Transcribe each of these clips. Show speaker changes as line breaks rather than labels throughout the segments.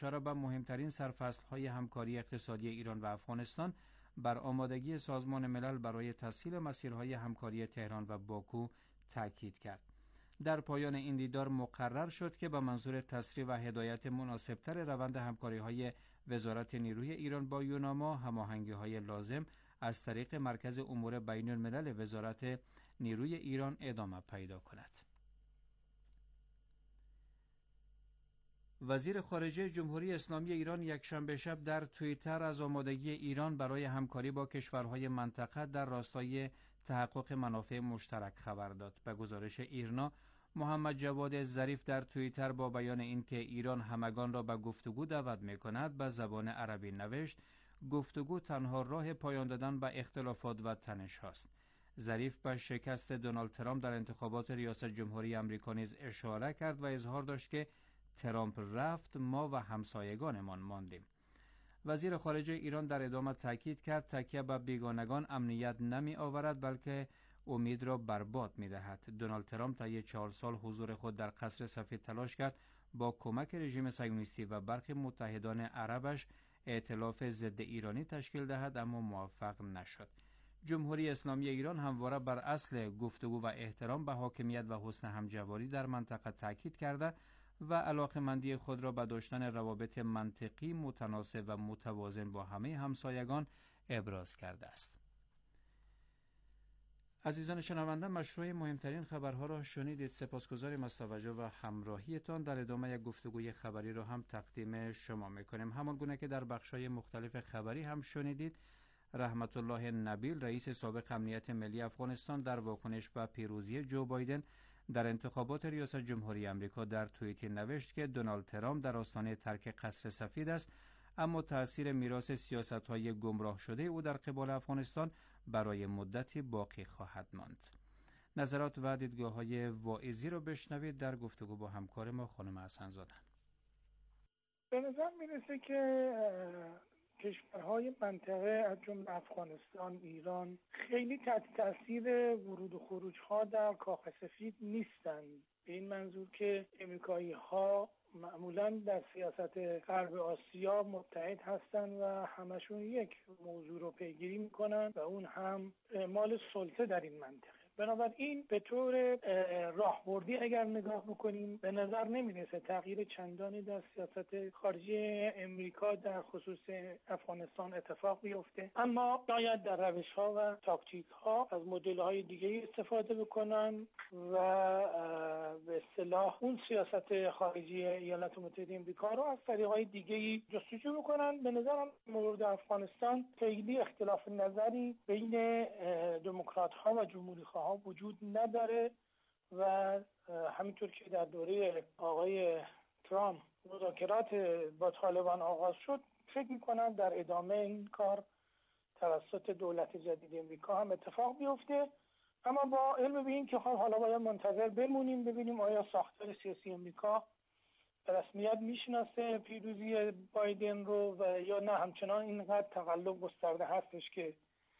اشاره به مهمترین سرفصل‌های همکاری اقتصادی ایران و افغانستان بر آمادگی سازمان ملل برای تسهیل مسیرهای همکاری تهران و باکو تاکید کرد. در پایان این دیدار مقرر شد که به منظور تسریع و هدایت مناسبتر روند همکاری‌های وزارت نیروی ایران با یوناما هماهنگی‌های لازم از طریق مرکز امور بین الملل وزارت نیروی ایران ادامه پیدا کند. وزیر خارجه جمهوری اسلامی ایران یکشنبه شب در توییتر از آمادگی ایران برای همکاری با کشورهای منطقه در راستای تحقق منافع مشترک خبر داد. به گزارش ایرنا، محمد جواد ظریف در توییتر با بیان اینکه ایران همگان را به گفتگو دعوت می‌کند به زبان عربی نوشت: گفتگو تنها راه پایان دادن به اختلافات و تنش هاست. ظریف به شکست دونالد ترامپ در انتخابات ریاست جمهوری آمریکا نیز اشاره کرد و اظهار داشت که ترامپ رفت، ما و همسایگانمان ماندیم. وزیر خارجه ایران در ادامه تاکید کرد تکیه به بیگانگان امنیت نمی آورد بلکه امید را برباد می دهد. دونالد ترامپ طی 4 سال حضور خود در قصر سفید تلاش کرد با کمک رژیم صهیونیستی و برخی متحدان عربش ائتلاف ضد ایرانی تشکیل دهد، اما موفق نشد. جمهوری اسلامی ایران همواره بر اصل گفتگو و احترام به حاکمیت و حسن همجواری در منطقه تاکید کرده و علاقه‌مندی خود را به داشتن روابط منطقی متناسب و متوازن با همه همسایگان ابراز کرده است. عزیزان شنونده، مشروع مهمترین خبرها را شنیدید. سپاسگزاریم از توجه و همراهیتان. در ادامه یک گفتگوی خبری را هم تقدیم شما میکنیم. همان گونه که در بخش‌های مختلف خبری هم شنیدید، رحمت الله نبیل رئیس سابق امنیت ملی افغانستان در واکنش به پیروزی جو بایدن در انتخابات ریاست جمهوری آمریکا در توییتی نوشت که دونالد ترامپ در آستانه ترک قصر سفید است، اما تأثیر میراث سیاست‌های گمراه شده او در قبال افغانستان برای مدتی باقی خواهد ماند. نظرات و دیدگاه‌های واعظی را بشنوید در گفتگو با همکار ما خانم حسن‌زاده.
به نظر میرسه که کشورهای منطقه از جمله افغانستان، ایران خیلی تحت تاثیر ورود و خروج‌ها در کاخ سفید نیستند. به این منظور که امریکایی‌ها معمولاً در سیاست غرب آسیا متحد هستند و همشون یک موضوع رو پیگیری میکنن و اون هم اعمال سلطه در این منطقه. بنابراین به طور راهبردی اگر نگاه بکنیم به نظر نمیرسه تغییر چندانی در سیاست خارجی امریکا در خصوص افغانستان اتفاق بیفته، اما باید در روش‌ها و تاکتیک‌ها از مدل‌های دیگه استفاده بکنن و به اصطلاح اون سیاست خارجی ایالات متحده آمریکا رو از طریق‌های دیگه‌ای جستجو بکنن. به نظرم مورد افغانستان خیلی اختلاف نظری بین دموکرات‌ها و جمهوری‌خواها وجود نداره و همینطور که در دوره آقای ترامپ مذاکرات با طالبان آغاز شد، فکر می‌کنم در ادامه این کار توسط دولت جدید امریکا هم اتفاق بیفته، اما با علم به این که حالا باید منتظر بمونیم ببینیم آیا ساختار سیاسی امریکا به رسمیت میشناسه پیروزی بایدن رو و یا نه همچنان اینقدر تقلب گسترده هستش که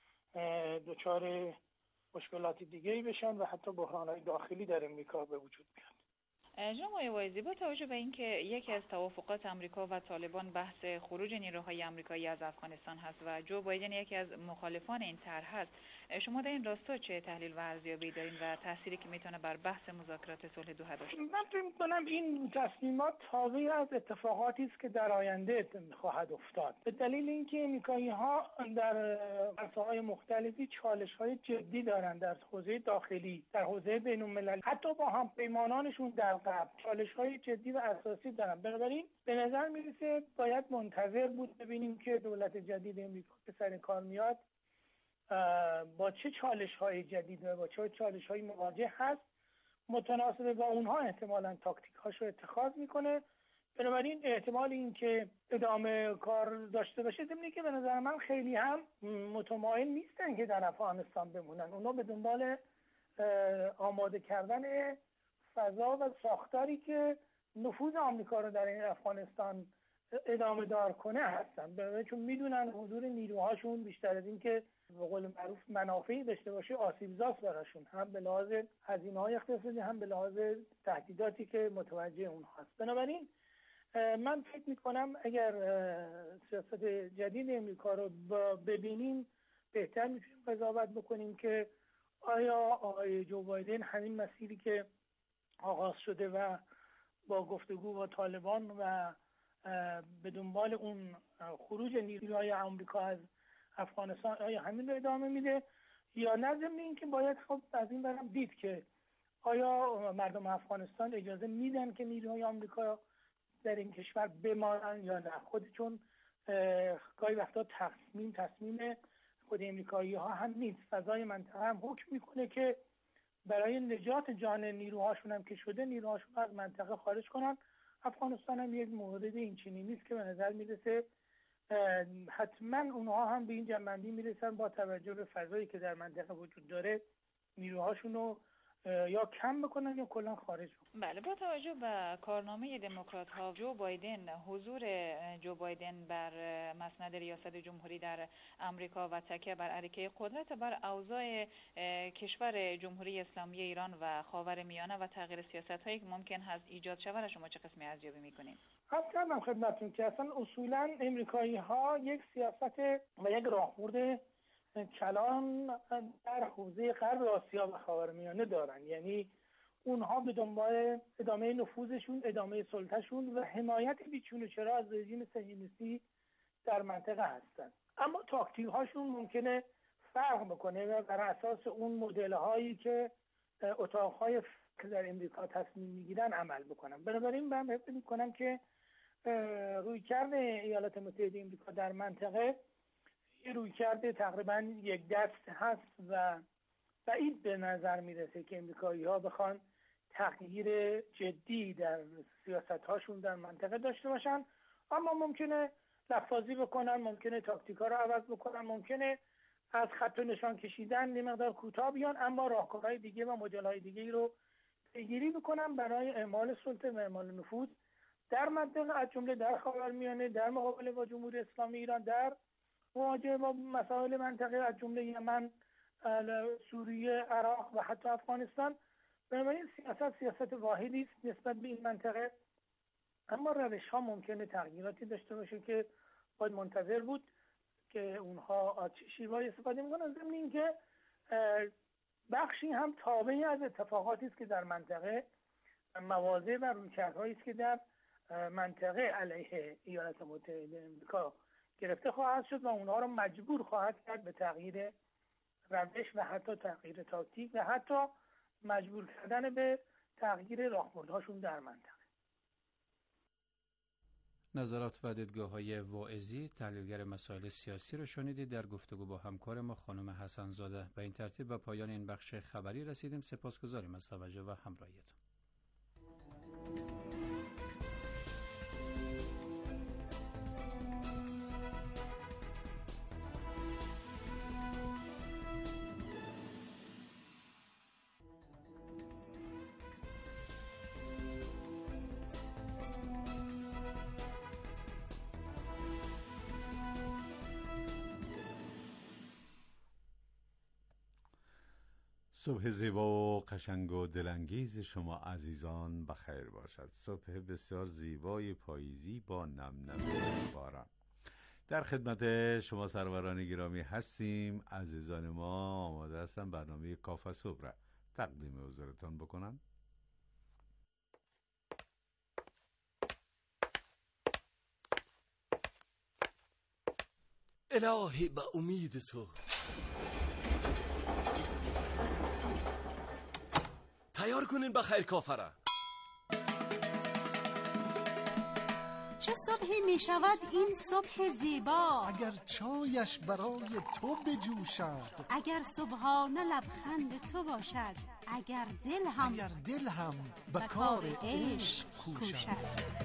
دچار مشکلات دیگه‌ای بشن و حتی بحران‌های داخلی در امریکا به وجود بیاد.
جناب واعظی، با توجه به اینکه یکی از توافقات آمریکا و طالبان بحث خروج نیروهای آمریکایی از افغانستان هست و جو بایدن یکی از مخالفان این طرح هست، شما در این راستا چه تحلیل و ارزیابی دارین و تأثیری که میتونه بر بحث مذاکرات صلح دوحه داشته باشه؟
من فکر می‌کنم این تصمیمات تابع از اتفاقاتی است که در آینده خواهد افتاد، به دلیل اینکه امریکایی‌ها در عرصه‌های مختلفی چالش‌های جدی دارند، در حوزه داخلی، در حوزه بین‌المللی، حتی با همپیمانانشون در قبل چالش‌های جدی و اساسی دارن. بنابراین به نظر میرسه باید منتظر بود ببینیم که دولت جدید امریکا که سر کار میاد با چه چالش‌های جدید و با چه چالش‌های مواجه هست، متناسب با اونها احتمالاً تاکتیک‌هاشو اتخاذ میکنه. بنابراین احتمال این که ادامه کار داشته باشه، ضمن که به نظر من خیلی هم متمایل نیستن که در افغانستان بمونن. اونا به دنبال آماده کردن فضا و ساختاری که نفوذ آمریکا رو در این افغانستان ادامه دار کنه هستن، چون میدونن حضور نیروهاشون بیشتر از این که به قول معروف منافعی داشته باشه آسیبزاست براشون، هم به لحاظ هزینه‌های اقتصادی هم به لحاظ تهدیداتی که متوجه اونها هست. بنابراین من فکر میکنم اگر سیاست جدید امریکا رو ببینیم بهتر میتونیم قضاوت بکنیم که آیا آقای جو بایدن همین مسیری که آغاز شده و با گفتگو با طالبان و به دنبال اون خروج نیروهای آمریکا از افغانستان آیا همین رو ادامه میده یا نه؟ ضمن این که باید خب از این برم دید که آیا مردم افغانستان اجازه میدن که نیروهای آمریکا در این کشور بمانن یا نه. چون گاهی وقتا تصمیم خود امریکایی ها هم نیست، فضای منطقه هم حکم میکنه که برای نجات جان نیروهاشون هم که شده نیروهاشون از منطقه خارج کنن. افغانستان هم یک مورد این چنینی نیست که به نظر میرسه حتما اونها هم به این جنبندی میرسن با توجه به فضایی که در منطقه وجود داره نیروهاشون رو یا کم بکنن یا کلا خارج بکنن.
بله، با توجه به کارنامه دموکرات ها جو بایدن، حضور جو بایدن بر مسند ریاست جمهوری در امریکا و تکیه بر اراده قدرت بر اوضاع کشور جمهوری اسلامی ایران و خاورمیانه و تغییر سیاست هایی که ممکن هست ایجاد شود، شما چه قسمی ارزیابی میکنید؟
کردم خدمتتون که اصلا اصولا امریکایی ها یک سیاست و یک راهبرد کلان در حوزه غرب آسیا و خاورمیانه دارن. یعنی اونها به دنبال ادامه نفوذشون، ادامه سلطهشون و حمایت بیچون و چرا از رژیم صهیونیستی در منطقه هستن. اما تاکتیک هاشون ممکنه فرق بکنه و بر اساس اون مدل هایی که اتاقهای که در امریکا تصمیم میگیرن عمل بکنن. بنابراین من فکر میکنم که رویکرد ایالات متحده آمریکا در منطقه رویکرد تقریبا یک دست هست و بعید به نظر میرسه که امریکایی ها بخوان تغییر جدی در سیاست هاشون در منطقه داشته باشن. اما ممکنه لفاظی بکنن، ممکنه تاکتیکا رو عوض بکنن، ممکنه از خط و نشان کشیدن یه مقدار کوتاه بیان اما راهکارهای دیگه و مدل‌های دیگه رو پیگیری بکنن برای اعمال سلطه و اعمال نفوذ در منطقه، از جمله در خاورمیانه، در مقابله با جمهوری اسلامی ایران، در مواجهه با مسائل منطقه از جمله یمن، سوریه، عراق و حتی افغانستان. بنابراین سیاست واحدی است نسبت به این منطقه، اما روش ها ممکنه تغییراتی داشته باشه که باید منتظر بود که اونها چه شیوهی استفاده میکنن. ضمن اینکه بخشی هم تابعی از اتفاقاتی است که در منطقه مواضع و رویکردهایی است که در منطقه علیه ایالات متحده آمریکا گرفته خواهد شد و اونها رو مجبور خواهد کرد به تغییر روش و حتی تغییر تاکتیک و حتی مجبور کردن به تغییر راهبردهاشون در منطقه.
نظرات و دیدگاه‌های واعظی تحلیلگر مسائل سیاسی رو شنیدید در گفتگو با همکار ما خانم حسن‌زاده. به این ترتیب به پایان این بخش خبری رسیدیم. سپاسگزاریم از توجه و همراهیتون.
صبح زیبا و قشنگ و دلانگیز شما عزیزان بخیر باشد. صبح بسیار زیبای پاییزی با نم نم باران. در خدمت شما سروران گرامی هستیم. عزیزان ما آماده هستن برنامه کافه صبح را تقدیم حضورتان بکنن.
الهی به امید تو تیار کنین بخیر کافه را.
چه صبحی می شود این صبح زیبا،
اگر چایش برای تو بجوشد،
اگر صبحانه لبخند تو باشد، اگر دل هم
به کار عشق کوشد.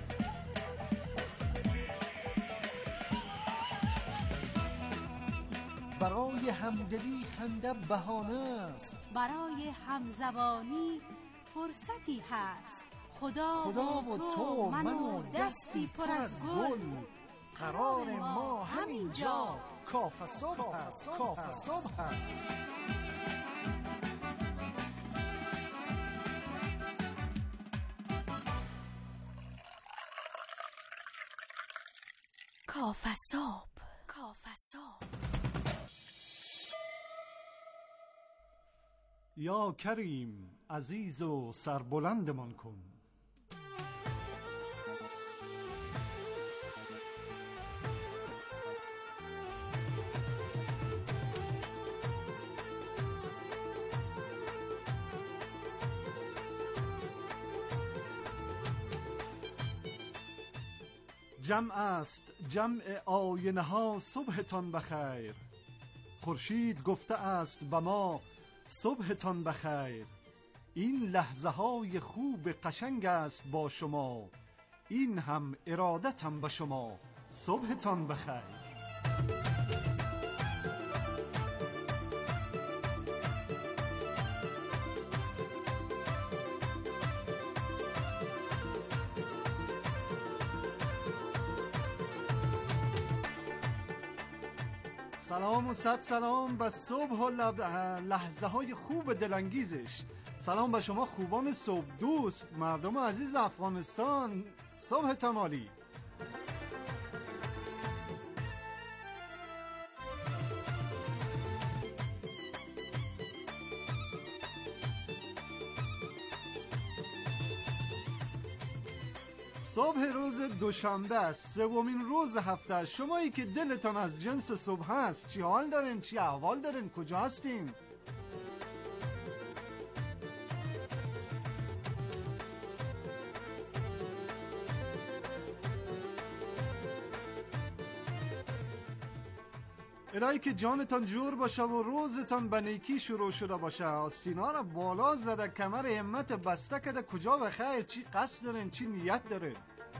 برای همدلی خنده بهانه است،
برای همزبانی فرصتی هست. خدا و تو من و دستی پر از گل،
قرار ما همینجا کافه صبح است. کافه صبح است.
کافصاب.
یا کریم عزیز و سربلندمان کن. جمع است جمع آینه ها صبحتان بخیر. خورشید گفته است به ما صبحتان بخیر. این لحظه های خوب قشنگ است با شما، این هم ارادتم به شما صبحتان بخیر. سلام و صد سلام به صبح و لحظه های خوب دلانگیزش. سلام به شما خوبان صبح دوست، مردم عزیز افغانستان، صبحتان عالی. صبح روز دوشنبه است، سومین روز هفته است. شمایی که دلتان از جنس صبح است، چی حال دارین؟ چی احوال دارین؟ کجا هستین؟ الهی که جانتان جور باشه و روزتان به نیکی شروع شده باشه. سینا را بالا زده، کمر همت بسته کده. کجا به خیر؟ چی قصد دارین؟ چی نیت دارین؟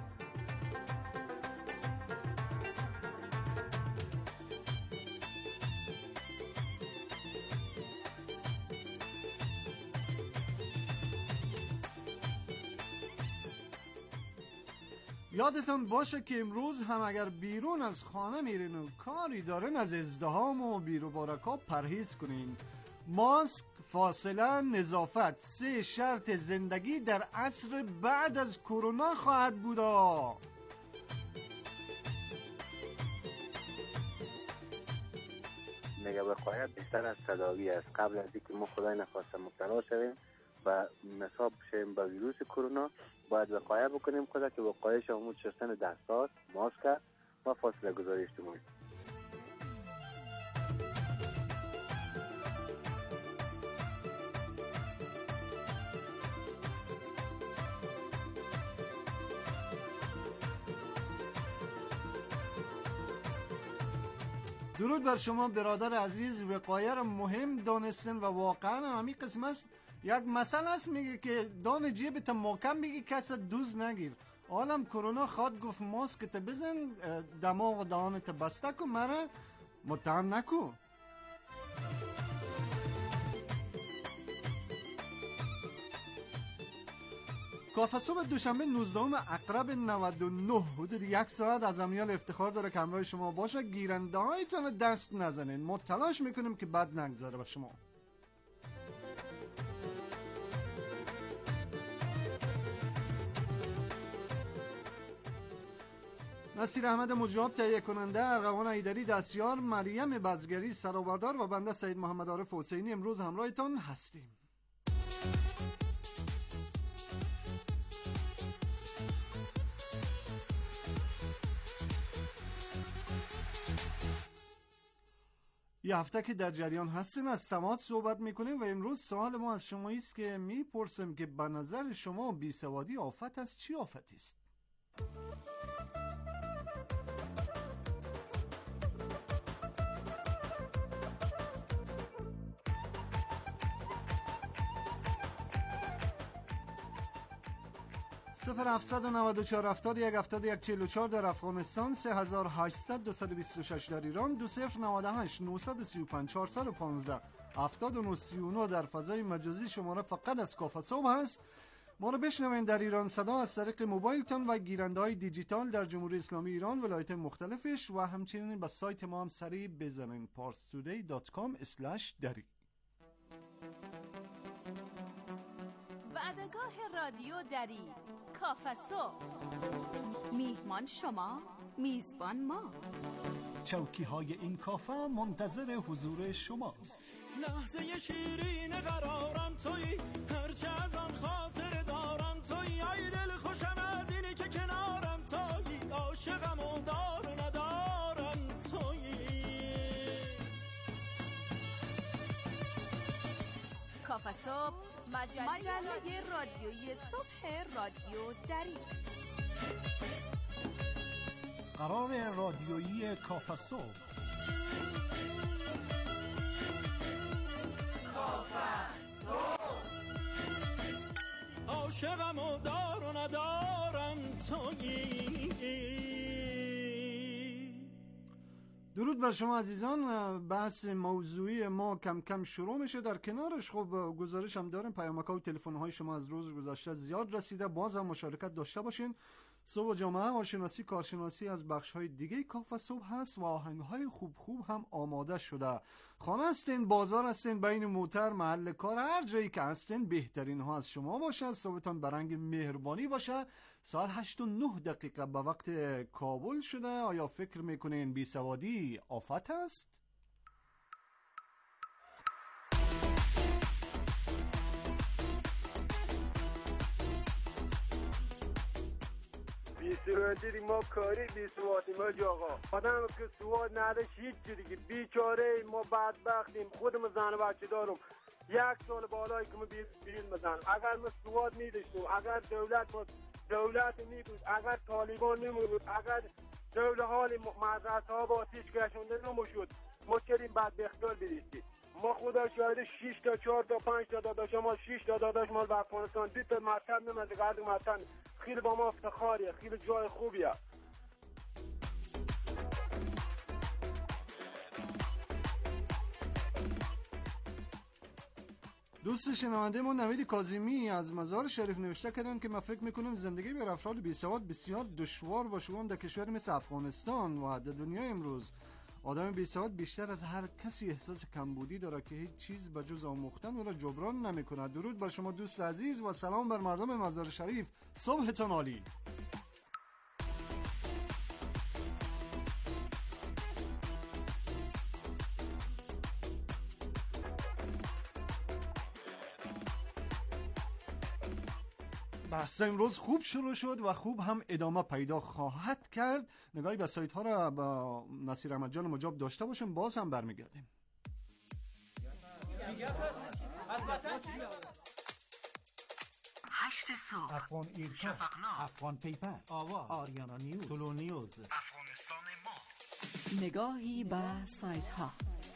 یادتان باشه که امروز هم اگر بیرون از خانه میرین و کاری دارین، از ازدحام و بیروبارکا پرهیز کنین. ماسک، فاصله، نظافت 3 شرط زندگی در عصر بعد از کرونا خواهد بودا.
میگه وقایت بیشتر از تداوی است. قبل از اینکه ما خدای نخواسته مبتلا شویم و مصاب شویم با ویروس کرونا، باید وقایه بکنیم خدا که وقایش همون شستن دستات، ماسک و فاصله گذاری اجتماعی.
درود بر شما برادر عزیز. وقایه را مهم دانستن و واقعا همین قسم است. یک مسئله است، میگه که دان جیبت محکم بگی کس دوز نگیر. عالم کرونا خواد گفت ماسکت بزن، دماغ دهانت بسته کن، مرا متهم نکو. کافه صبح دوشنبه 19 عقرب 99 حدود 1 ساعت از امیال افتخار داره که همراه شما باشه. گیرنده هایتان دست نزنین، ما تلاش میکنیم که بد نگذاره به شما. نصیر احمد مجاب تهیه کننده، ارغوان ایدری دستیار، مریم بزگری سرآوردار و بنده سید محمد عارف حسینی امروز همراهتان هستیم. یه هفته که در جریان هستین از سواد صحبت میکنیم و امروز سوال ما از شما است که میپرسیم که به نظر شما بیسوادی آفت است؟ چی آفتی است؟ صفر 794 70 71 44 در افغانستان، 3800 226 در ایران، 2098 935 415 7939 در فضای مجازی. شماره فقط از کافه صبح هست. ما رو بشنوین در ایران صدا از طریق موبایلتان و گیرنده های دیجیتال در جمهوری اسلامی ایران ولایت مختلفش و همچنین به سایت ما هم سریع بزنین parstoday.com/dari.
وعدگاه رادیو دری، کافه صبح. میهمان شما میزبان ما.
چوکی های این کافه منتظر حضور شماست.
لحظه شیرین قرارم تویی، هرچه از آن خاطر دارم تویی، ای دل خوشم از اینی که کنارم تویی، عاشقم و دار و ندارم تویی.
کافه صبح، مجله رادیویی صبح رادیو دری.
قرار رادیویی کافه صبح.
عاشقم و دار و ندارم تویی.
درود بر شما عزیزان. بحث موضوعی ما کم کم شروع میشه. در کنارش خب گزارش هم داریم، پیامک ها و تلفن های شما از روز گذشته زیاد رسیده. باز هم مشارکت داشته باشین. صبح جامعه آشناسی، کارشناسی از بخش های دیگه کافه صبح هست و آهنگ های خوب هم آماده شده. خانه هستین، بازار هستین، بین موتر، محل کار، هر جایی که هستین بهترین ها از شما باشه. صبحتان برنگ مهربانی باشه. ساعت 8:09 به وقت کابل شده. آیا فکر میکنین بیسوادی آفت است؟
بی‌سوادی ما کاری، بی‌سوادی ما جاقا. آدم که سواد نداشت هیچ دیگه بیچاره ما بدبختیم. خودم زن و بچه دارم. 1 سال بالایی که ما بیرون بزن. اگر ما سواد می‌داشتیم، اگر دولت می‌بود، اگر طالبان نمی‌بود، اگر دولت حال مدرسه ها با آتیش کشونده نمی‌شد، ما چریم بدبختار بیرسید. ما خدا شاهد 6 تا 4 تا 5 تا داداش ما 6 تا داداش ما به افغانستان 2 تا مطلب نمیده. گرد مطلب خیلی با ما افتخاریه، خیلی جای خوبیه.
دوست شنونده ما نوید کاظمی از مزار شریف نوشته کردن که من فکر میکنم زندگی بر افراد بی‌سواد بسیار دشوار باشه، اون در کشور مثل افغانستان و در دنیا امروز. آدم بی‌سواد بیشتر از هر کسی احساس کمبودی داره که هیچ چیز به جز آموختن او را جبران نمیکنه. درود بر شما دوست عزیز و سلام بر مردم مزار شریف. صبحتان عالی. بحث امروز خوب شروع شد و خوب هم ادامه پیدا خواهد کرد. نگاهی به سایت ها را با نصیر احمد جان مجاب داشته باشیم، باز هم برمیگردیم.
8 صبح،
افغان ایرکا، افغان پیپر، آوا، آریانا نیوز، تولو نیوز،
افغانستان ما. نگاهی به سایت ها.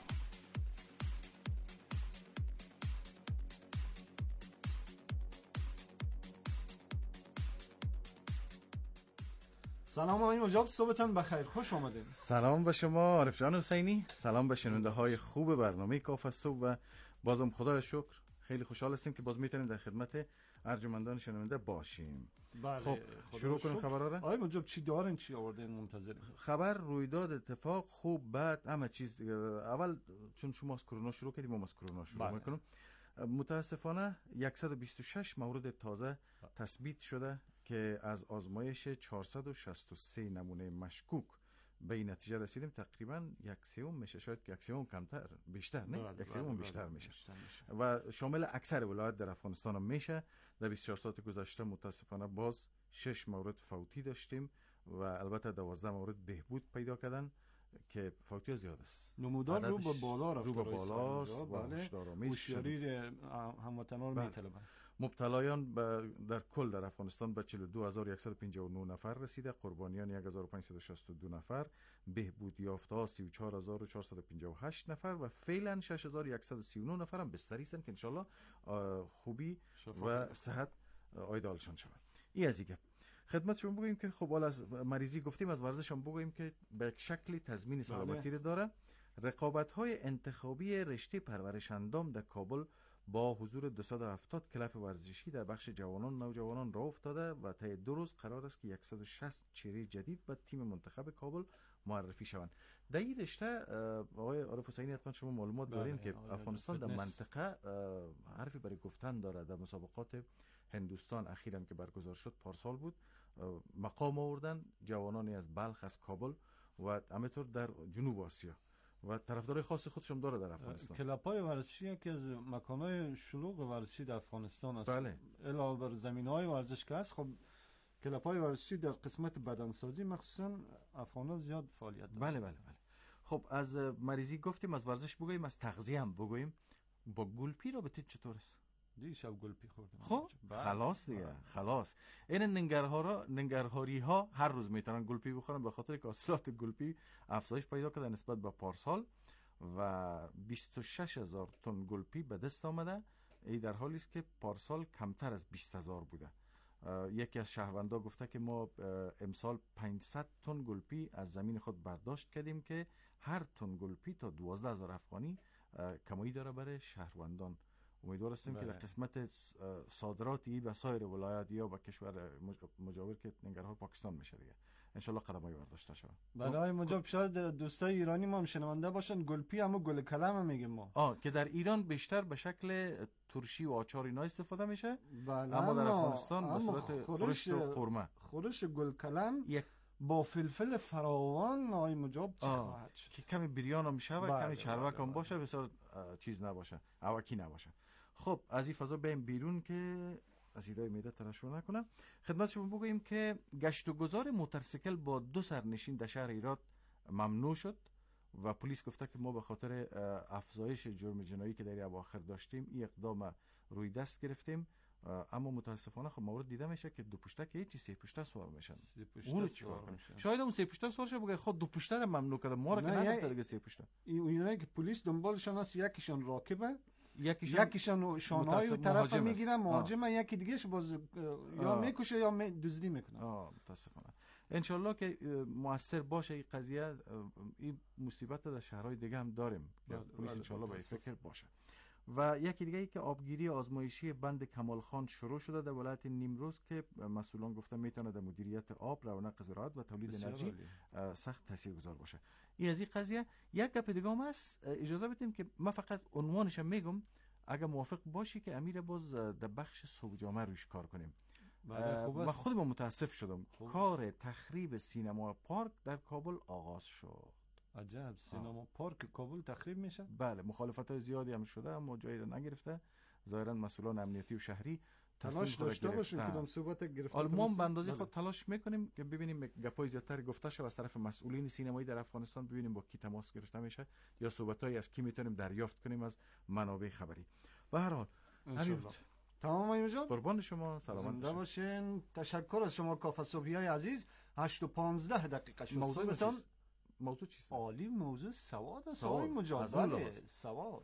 سلام آقای مجاب، صبحتان بخیر، خوش آمدید.
سلام به شما عارف جان حسینی، سلام به شنونده های خوب برنامه کافه صبح و بازم خدا شکر خیلی خوشحال هستیم که باز میتونیم در خدمت ارجمندان شنونده باشیم.
بله،
خب شروع کنیم خبرها را.
آقای مجاب چی دارن، چی آوردین منتظریم؟
خبر، رویداد، اتفاق، خوب بد، همه چیز. اول چون شما از کرونا شروع کردیم ما از کرونا شروع میکنیم. متاسفانه 126 مورد تازه تثبیت شده که از آزمایش 463 نمونه مشکوک به این نتیجه رسیدیم. تقریبا 1/3 میشه، شاید که 1/3 کمتر، بیشتر نه، 1/3 بیشتر میشه و شامل اکثر ولایات در افغانستان هم میشه. در 24 ساعت گذشته متاسفانه باز 6 مورد فوتی داشتیم و البته 12 مورد بهبود پیدا کردن که فوتی زیاد است.
نمودار رو به بالا رفته،
رو به بالاست و
هوشیاری هموطنان رو میطلبن.
مبتلایان در کل در افغانستان به 42159 نفر رسیده، قربانیان 1562 نفر، بهبود یافته ها 34458 نفر و فعلا 6139 نفر هم بستری هستند که انشالله خوبی و صحت آیدالشان شود. این از دیگه خدمت شما بگوییم که خب از مریضی گفتیم، از ورزش هم بگوییم که به یک شکلی تضمین سلامتی داره. رقابت‌های انتخابی رشته پرورش اندام در کابل با حضور 270 کلپ ورزشی در بخش جوانان نوجوانان راه افتاده و طی 2 روز قرار است که 160 چهره جدید به تیم منتخب کابل معرفی شوند. در این رشته آقای عارف حسینی حتما شما معلومات دارین که افغانستان در منطقه حرفی برای گفتن داره. در مسابقات هندوستان اخیراً که برگزار شد پارسال بود،
مقام آوردن جوانانی از بلخ، از کابل و همینطور در جنوب آسیا و طرفدارای خاص خودشون داره در افغانستان.
کلاب‌های ورزشی یکی از مکان‌های شلوغ ورزشی در افغانستان است.
بله.
علاوه بر زمین‌های ورزش که است، خب کلاب‌های ورزشی در قسمت بدنسازی مخصوصا افغان‌ها زیاد فعالیت دارند.
بله بله بله. خب از مریضی گفتیم، از ورزش بگوییم، از تغذیه هم بگوییم. با گلپی رابطه چطور است؟
دیشب گلپی خوردم.
خب خلاص دیگه، خلاص. این ننگرهاری ها هر روز میتونن گلپی بخورن، به خاطر که حاصلات گلپی افزایش پیدا کرده نسبت به پارسال و 26,000 تن گلپی به دست آمده. این در حالی است که پارسال کمتر از 20,000 بوده. یکی از شهروندا گفته که ما امسال 500 تن گلپی از زمین خود برداشت کردیم که هر تن گلپی تا 12,000 افغانی کمایی داره برای شهروندان. امیدوار هستیم که در قسمت صادراتی به سایر ولایات یا به کشور مجاور که ننگرهار پاکستان میشه دیگه ان شاء الله قدمایی برداشته شود.
بله مجاب شاید دوستای ایرانی ما هم شنونده باشن، گلپی هم گل کلم هم میگیم ما.
که در ایران بیشتر به شکل ترشی و آچار اینا استفاده میشه.
بله
اما در افغانستان به صورت خورشت و قرمه.
خورش گل کلم با فلفل فراوان آی مجاب چقدر
که کمی بریان هم میشه و کمی چربک هم باشه، بسیار چیز نباشه، اوکی نباشه. خب از این فضا بریم بیرون که اسیدای معده ترشح نکنه. خدمت شما بگوییم که گشت و گذار موتورسیکل با 2 سرنشین در شهر ایرات ممنوع شد و پلیس گفته که ما به خاطر افزایش جرم جنایی که در اواخر داشتیم این اقدام روی دست گرفتیم. اما متاسفانه خب مورد دیده میشه که 2 پشته که هیچی 3 پشته سوار میشن. اون چیکار کنیم؟ شاید اون 3 پشته سوار شه بگه خود 2 پشته رو ممنوع کرده، ما رو که نگفته دیگه 3 پشته.
اینایی که پلیس دنبالشون است، یکیشون راکبه، یکیشون شانه‌های طرف میگیرن مهاجمه، یکی دیگهش باز یا میکشه یا دزدی میکنه.
متاسفانه ان شاء الله که موثر باشه این قضیه. این مصیبت در شهرهای دیگه هم داریم که پلیس ان شاء الله به فکر باشه. و یکی دیگه ای که آبگیری آزمایشی بند کمال خان شروع شده در ولایت نیمروز که مسئولان گفتن میتونه در مدیریت آب، رونق زراعت و تولید انرژی سخت تاثیرگذار باشه. این از این قضیه. یک گپ دیگه هم هست، اجازه بدین که من فقط عنوانش میگم، اگه موافق باشی که امیر باز در بخش صبح جامعه روش کار کنیم. من خودم متاسف شدم کار تخریب سینما پارک در کابل آغاز شد.
عجب، سینما پارک کابل تخریب میشه؟
بله، مخالفت‌های زیادی هم شده اما جایی را نگرفته. ظاهرا مسئولان امنیتی و شهری
تلاش داشته باشن کدام صحبت گرفتن.
ما به اندازه خود تلاش میکنیم که ببینیم گپای زیادتر گفته شه از طرف مسئولین سینمایی در افغانستان، ببینیم با کی تماس گرفته میشه یا صحبتایی از کی میتونیم دریافت کنیم از منابع خبری. به هر حال
تمام اینجا.
قربان شما، سلامت
باشین. تشکر از شما کافه صبحیای عزیز. 8:15 دقیقه شد.
موضوع چیست؟
عالی، موضوع سواد است. آقای مجاب، بله سواد.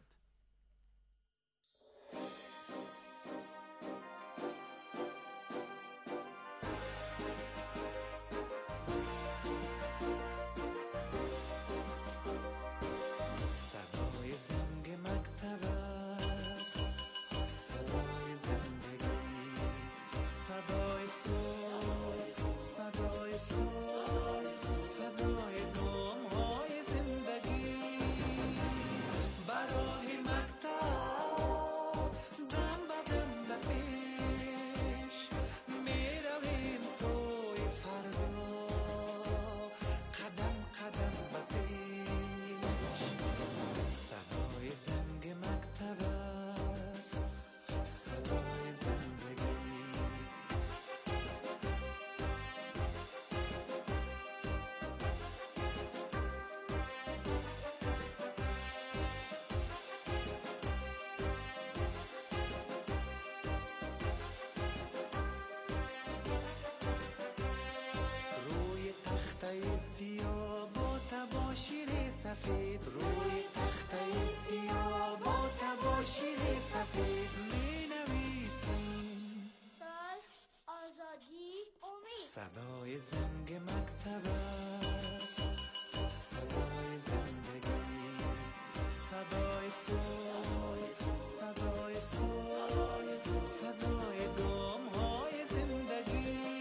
سفید روی تخته سیاه با تباشیر سفید می نویسیم
صلح، آزادی، امید.
صدای زنگ مکتب است، صدای زندگی، صدای صلح، صدای صلح، صدای گام های زندگی.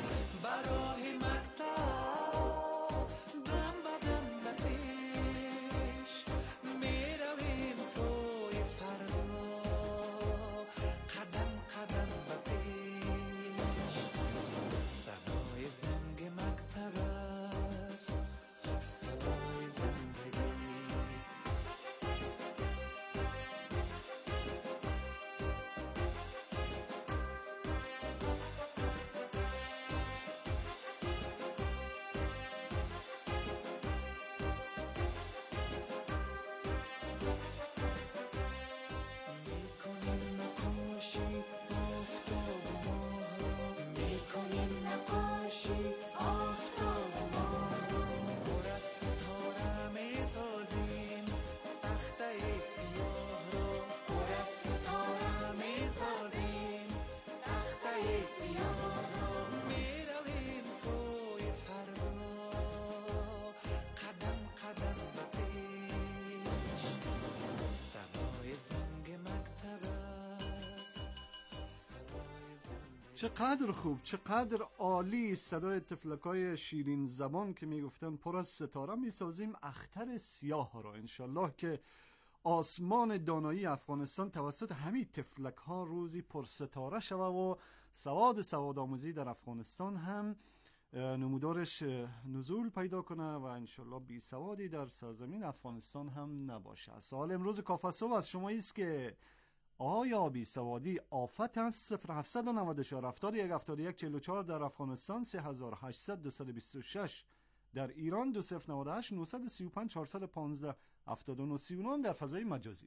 برای مکتب دم بدم به پیش
چقدر خوب، چقدر عالی. صدای تفلکای شیرین زبان که میگفتن پر از ستاره میسازیم اختر سیاه را. انشالله که آسمان دانایی افغانستان توسط همین تفلک ها روزی پر ستاره شوه و سواد آموزی در افغانستان هم نمودارش نزول پیدا کنه و انشالله بی سوادی در سرزمین افغانستان هم نباشه. سوال امروز کافه صبح از شما است که آیا بی سوادی آفت است؟ 0794 71 71 44 در افغانستان، 3800 226 در ایران، 2098 935 415 79 39 در فضای مجازی.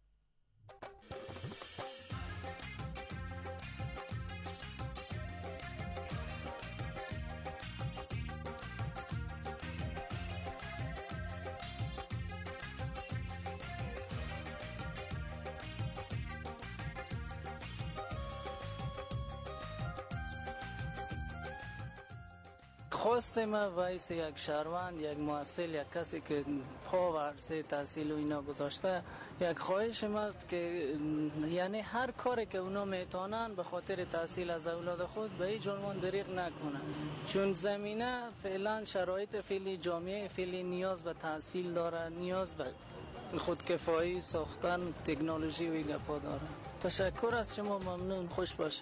خواست ما وایس یک شهروند، یک محصل، یک کسی که پا و عرصه تحصیل و اینا گذاشته، یک خواهش ماست که یعنی هر کاری که اونا میتونن به خاطر تحصیل از اولاد خود به هیچ عنوان دریغ نکنن، چون زمینه فعلا شرایط فعلی جامعه فعلی نیاز به تحصیل داره، نیاز به خودکفایی ساختن تکنولوژی و این گپا داره. تشکر از شما، ممنون، خوش باشه.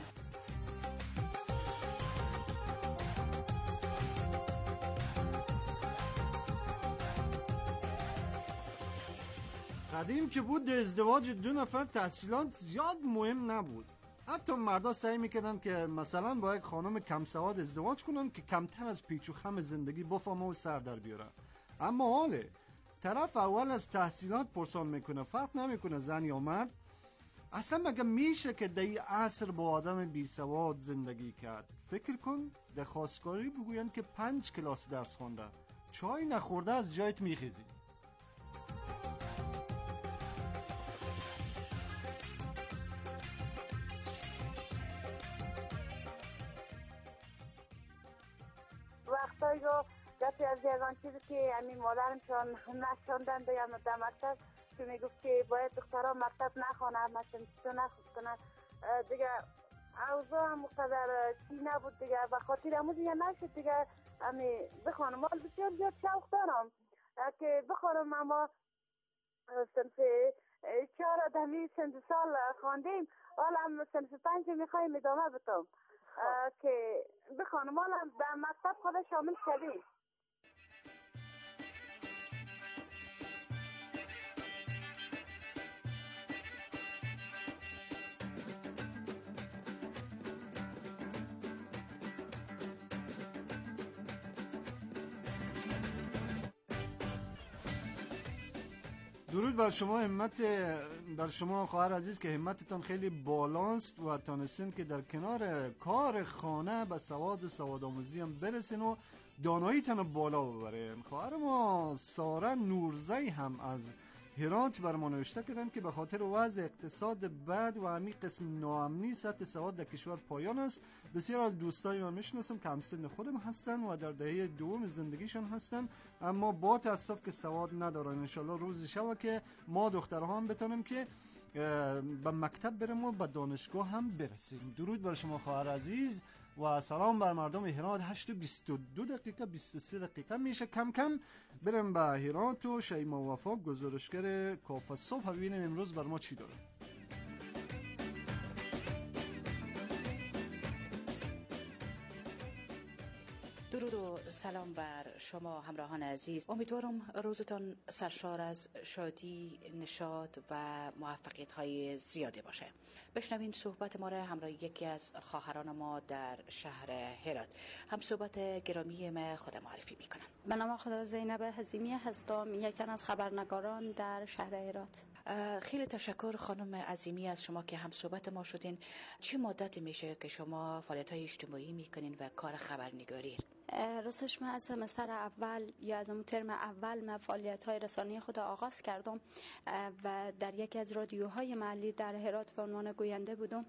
قدیم که بود ازدواج دو نفر تحصیلات زیاد مهم نبود. حتی مردا سعی میکردن که مثلا با یک خانم کم سواد ازدواج کنن که کمتر از پیچ و خم زندگی بفهمه و سر در بیاره. اما حاله طرف اول از تحصیلات پرسان میکنه، فرق نمیکنه زن یا مرد. اصلا مگه میشه که در این عصر با آدم بی سواد زندگی کرد؟ فکر کن در خواستگاری بگوین که 5 کلاس درس خونده، چای نخورده از جایت میخیزی.
وقتایی رو گفتی از یگان چیزی که همین مادرم چون نشاندن در مکتب که میگفت که باید دخترها مکتب نخوانن، مثلا تو نخوند کنن دیگه. اوضاع هم مقتدر چی نبود دیگه، و خاطر همون دیگه نشد دیگه همین بخوانم. مال بسیار زیاد شوق دارم که بخوانم، اما صنف 4 آدمی صنف سال خواندیم، حالا هم صنف 5 میخوایم ادامه بتم که بخوانم، حالا در مکتب خود شامل شدیم.
درود بر شما، بر شما خواهر عزیز که همتتان خیلی بالاست و تانستین که در کنار کار خانه به سواد و سوادآموزی هم برسین و داناییتان بالا ببرین. خواهر ما ساره نورزی هم از هرات بر ما نوشته کردن که به خاطر وضع اقتصاد بد و همین قسم ناامنی سطح سواد در کشور پایان است. بسیار از دوستای من میشناسم که همسن خودم هستن و در دهه دوم زندگیشون هستن، اما با تاسف که سواد ندارن. انشالله روزی شوه که ما دخترها هم بتونیم که به مکتب بریم و به دانشگاه هم برسیم. درود بر شما خواهر عزیز و سلام بر مردم هرات. 8:22 دقیقه 23 دقیقه میشه. کم کم بریم به هرات و شیما وفا گزارشگر کافه صبح ببینیم امروز بر ما چی داره.
درود و سلام بر شما همراهان عزیز. امیدوارم روزتان سرشار از شادی، نشاط و موفقیت های زیاده باشه. بشنوین صحبت ما را همراه یکی از خواهران ما در شهر هرات. هم صحبت گرامی ما خود معرفی میکنن.
به نام خدا زینب حزیمی هستم، یک تن از خبرنگاران در شهر هرات.
خیلی تشکر خانم عظیمی از شما که هم صحبت ما شدین. چه مدتی میشه که شما فعالیت‌های اجتماعی میکنین و کار خبرنگاری؟
راستش من از سمستر اول یا از اون ترم اول من فعالیت‌های رسانه‌ای خود آغاز کردم و در یکی از رادیوهای محلی در هرات به عنوان گوینده بودم.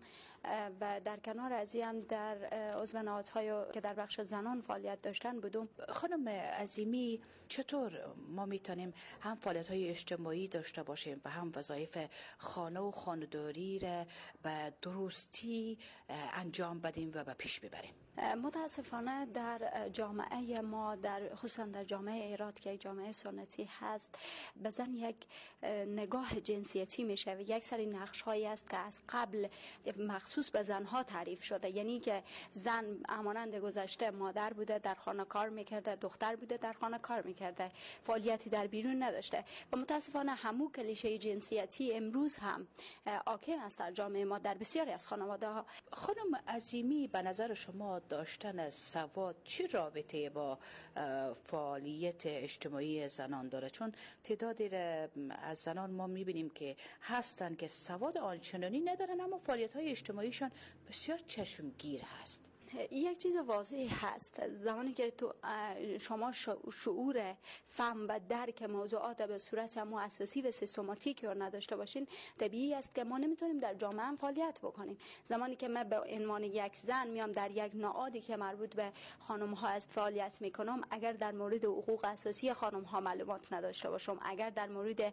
و در کنار از این هم در عضو نهادهای که در بخش زنان فعالیت داشتن بودم.
خانم عظیمی، چطور ما میتونیم هم فعالیت‌های اجتماعی داشته باشیم و هم وظایف خانه و خانه‌داری را به درستی انجام بدیم و به پیش ببریم؟
متاسفانه در جامعه ما، خصوصا در جامعه ایران که یک جامعه سنتی هست، به زن یک نگاه جنسیتی میشه و یک سری نقش هایی است که از قبل مخصوص به زنها تعریف شده. یعنی که زن همانند گذشته مادر بوده، در خانه کار میکرده، دختر بوده در خانه کار میکرده، فعالیتی در بیرون نداشته و متاسفانه همون کلیشه جنسیتی امروز هم حاکم است در جامعه ما در بسیاری از خانواده ها.
خانم عظیمی، به نظر شما داشتن سواد چه رابطه با فعالیت اجتماعی زنان داره؟ چون تعدادی از زنان ما میبینیم که هستن که سواد آنچنانی ندارن اما فعالیت‌های اجتماعیشان بسیار چشمگیر هست.
یک چیز واضح هست، زمانی که شما شعور فهم و درک موضوعات به صورت مؤسسی و سیستماتیک رو نداشته باشین، طبیعی است که ما نمیتونیم در جامعه هم فعالیت بکنیم. زمانی که من به عنوان یک زن میام در یک نهادی که مربوط به خانم ها است فعالیت میکنم، اگر در مورد حقوق اساسی خانم ها معلومات نداشته باشم، اگر در مورد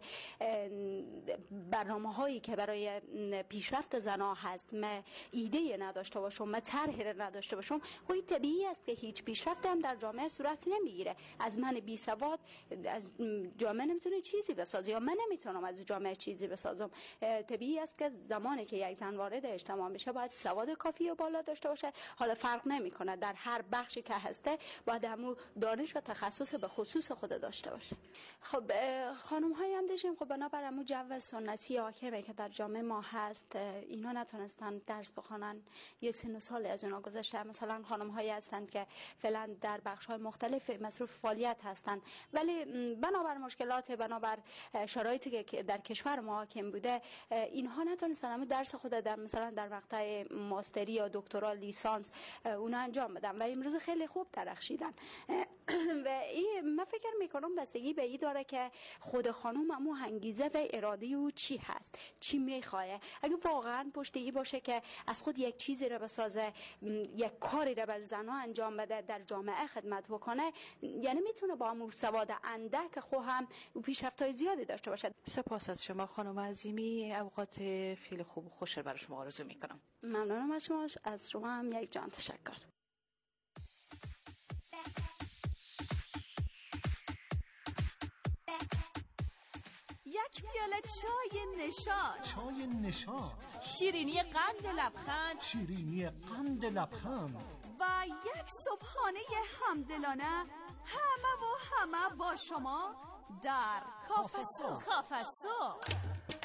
برنامه هایی که برای پیشرفت زنها هست من ایده نداشته باشم، من طرحی نداشته باشم، خب طبیعی است که هیچ پیشرفت هم در جامعه صورت نمیگیره. از من بی سواد از جامعه نمیتونه چیزی بسازه یا من نمیتونم از جامعه چیزی بسازم. طبیعی است که زمانی که یک زن وارد اجتماع میشه باید سواد کافی و بالا داشته باشه. حالا فرق نمیکنه در هر بخشی که هسته باید همون دانش و تخصص به خصوص خود داشته باشه. خب خانم هایی هم داشتیم خب بنابر همون جو سنتی حاکمه که در جامعه ما هست، اینا نتونستن درس بخونن. یه سن و سال از اونا گذشته. مثلا خانم هایی هستند که فعلا در بخش های مختلف مصروف فعالیت هستند، ولی بنابر مشکلات، بنابر شرایطی که در کشور ما حاکم بوده، اینها نتونستن همون درس خود در مثلا در مقطع ماستری یا دکترا، لیسانس اونا انجام بدن و امروز خیلی خوب درخشیدن. و این من فکر میکنم بستگی به این داره که خود خانم همون انگیزه و اراده او چی هست، چی میخواه. اگه واقعا پشت این باشه که از خود یک چیزی رو بسازه، یک کاری رو بر زنها انجام بده، در جامعه خدمت بکنه، یعنی میتونه با همون سواد اندک خو هم پیشرفت‌های زیادی داشته باشه.
سپاس از شما خانم عظیمی، اوقات خیلی خوب و خوش برای شما آرزو میکنم.
ممنونم از شما. از شما هم یک جان تشکر.
یک پیاله چای نشاط.
چای نشاط.
شیرینی قند لبخند.
شیرینی قند لبخند.
و یک صبحانه همدلانه همه با شما در کافه صبح. کافه صبح.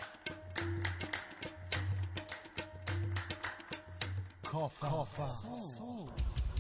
کافه صبح.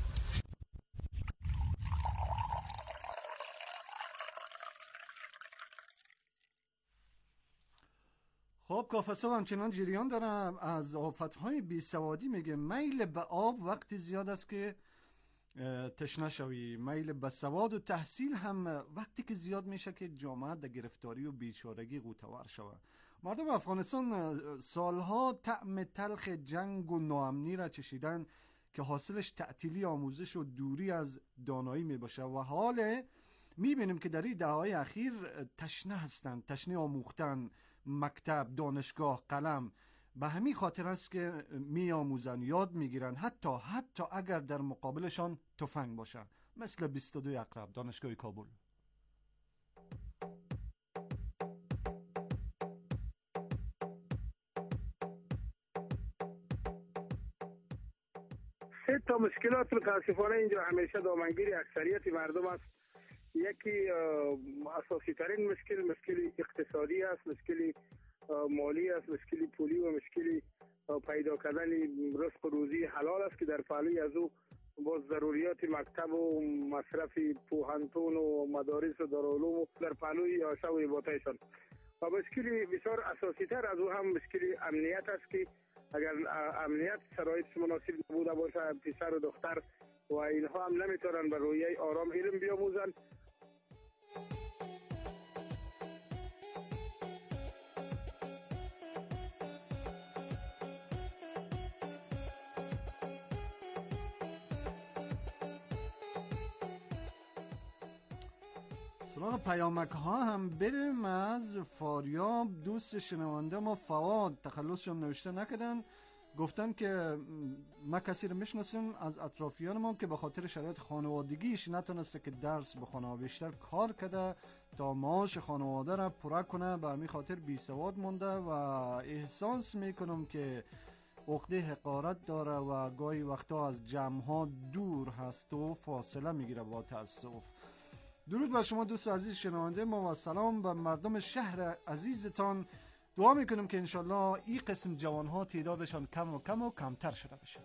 خب کافه صبح همچنان جریان دارم. از آفتهای بیسوادی میگه میل به آب وقتی زیاد است که تشنه شوی، میل به سواد و تحصیل هم وقتی که زیاد میشه که جامعه در گرفتاری و بیچارگی غوطه‌ور شوه. مردم افغانستان سالها طعم تلخ جنگ و ناامنی را چشیدن که حاصلش تعطیلی آموزش و دوری از دانایی میباشه و حال میبینیم که در این دهه‌های اخیر تشنه هستند، تشنه آموختن، مکتب، دانشگاه، قلم. به همین خاطر است که می آموزن، یاد میگیرن، حتی اگر در مقابلشان تفنگ باشه، مثل 22 اقرب دانشگاه کابل.
سه تا مشکلات متاسفانه اینجا همیشه دامنگیر اکثریت مردم است. یکی اساسی ترین مشکل اقتصادی است، مشکل مالی است، مشکل پولی و مشکل پیدا کردن رزق و روزی حلال است که در پهلوی از او با ضروریات مکتب و مصرف پوهنتون و مدارس و دارالعلوم در پهلوی آشا و عبادتشان. و مشکل بسیار اساسی تر از او هم مشکل امنیت است که اگر امنیت شرایط مناسب بوده باشه، پسر و دختر و اینها هم نمیتونن به رویه آرام علم بیاموزن.
سراغ پیامک ها هم بریم. از فاریاب دوست شنونده ما فواد تخلصشون نوشته نکردن، گفتن که ما کسی رو میشناسیم از اطرافیان ما که به خاطر شرایط خانوادگیش نتونسته که درس بخونه و بیشتر کار کرده تا معاش خانواده را پره کنه، به همین خاطر بی سواد مونده و احساس میکنم که عقده حقارت داره و گاهی وقتا از جمعها دور هست و فاصله میگیره با تاسف. درود بر شما دوست عزیز شنونده ما و سلام به مردم شهر عزیزتان. دعا میکنم که انشالله این قسم جوانها تعدادشان کم و کمتر شده بشه.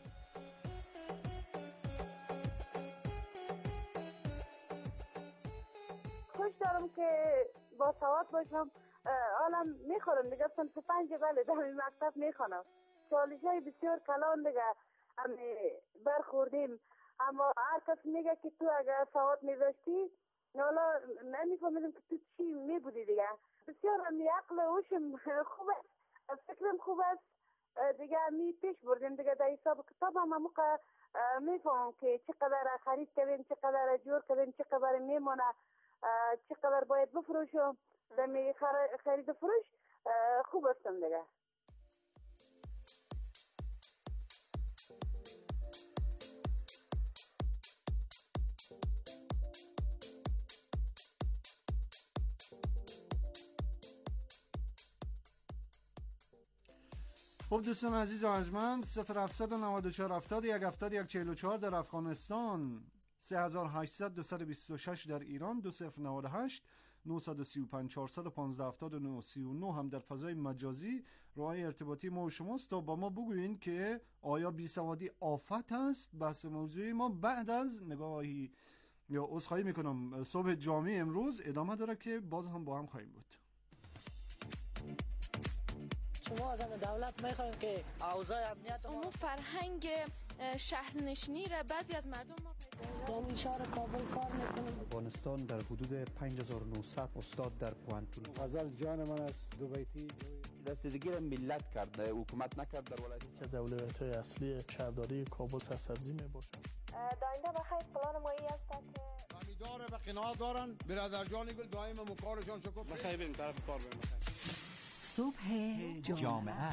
خوش دارم که با سواد باشم. حالا میخورم دیگه صنف 5 بله در این مکتب میخونم. چالش های بسیار کلان دیگه برخوردیم، اما هر کس میگه که تو اگر سواد میداشتی حالا نمیفهمیدم که تو چی میبودی دیگه. بسیار همی عقل اوشم خوب است، فکرم خوب است دیگه، می پیش بردیم دیگه. در حساب کتاب هم موقع میفهمم که چقدر خرید کردیم، چقدر جور کردیم، چقدر میمونه، چقدر باید بفروشم. در خرید و فروش خوب استم دیگه.
خب دوستان عزیز و ارجمند، 0794 70 17144 در افغانستان، 3800 226 در ایران، 2098 935 415 79 39 هم در فضای مجازی راه ارتباطی ما و شماست تا با ما بگویین که آیا بیسوادی آفت است. بحث موضوعی ما بعد از نگاهی یا عذرخواهی میکنم صبح جامعه امروز ادامه داره که باز هم با هم خواهیم بود.
شما از دولت میخوایم که اوضاع امنیت
اما فرهنگ شهرنشینی را بعضی از مردم ما
در اشاره کابل کار میکنیم.
افغانستان در حدود 5900 استاد در پوانتون.
غزل جان من است دو بیتی
رسیدگی را ملت کرده، حکومت نکرد. در ولایت
که از اولویت‌های اصلی شهرداری کابل سرسبزی میباشد.
داینده بخیر پلان مایی است که
امیدوار به قناعت دارن برادر جان گل دائم مکارشان شکر بخیر بریم طرف کار بریم.
صبح جامعه.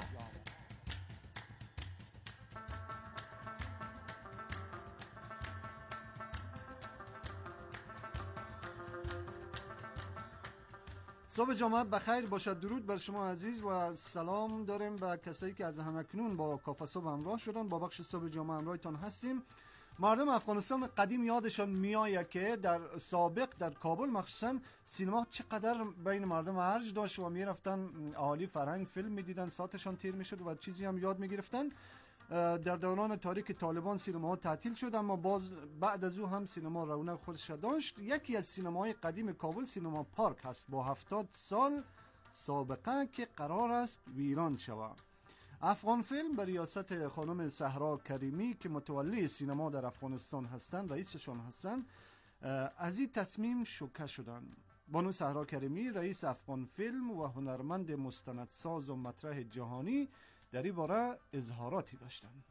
صبح جامعه بخیر باشد. درود بر شما عزیز و سلام داریم به کسایی که از همکنون با کافه صبح همراه شدن. با بخش صبح جامعه همراهتان هستیم. مردم افغانستان قدیم یادشان میآید که در سابق در کابل مخصوصا سینما چقدر بین مردم ارج داشت و میرفتن اهالی فرهنگ فیلم میدیدن، ساعتشان تیر میشد و چیزی هم یاد میگرفتن. در دوران تاریک طالبان سینما تعطیل شد، اما باز بعد از او هم سینما رونق خودش داشت. یکی از سینماهای قدیم کابل سینما پارک هست با 70 سال سابقه که قرار است ویران شود. افغان فیلم به ریاست خانم صحرا کریمی که متولی سینما در افغانستان هستند، رئیسشان هستند، از این تصمیم شوکه شدند. بانو صحرا کریمی رئیس افغان فیلم و هنرمند مستندساز و مطرح جهانی در این باره اظهاراتی داشتند.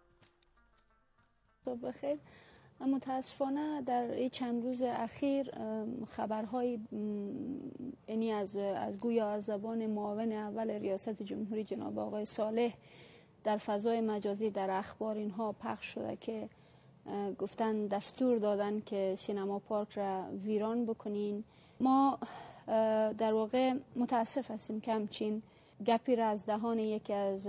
بخیر. متاسفانه در این چند روز اخیر خبرهای یعنی از گویا از زبان معاون اول ریاست جمهوری جناب آقای صالح در فضای مجازی در اخبار اینها پخش شده که گفتن دستور دادن که سینما پارک را ویران بکنین. ما در واقع متاسف هستیم که همچین گپی را از دهان یکی از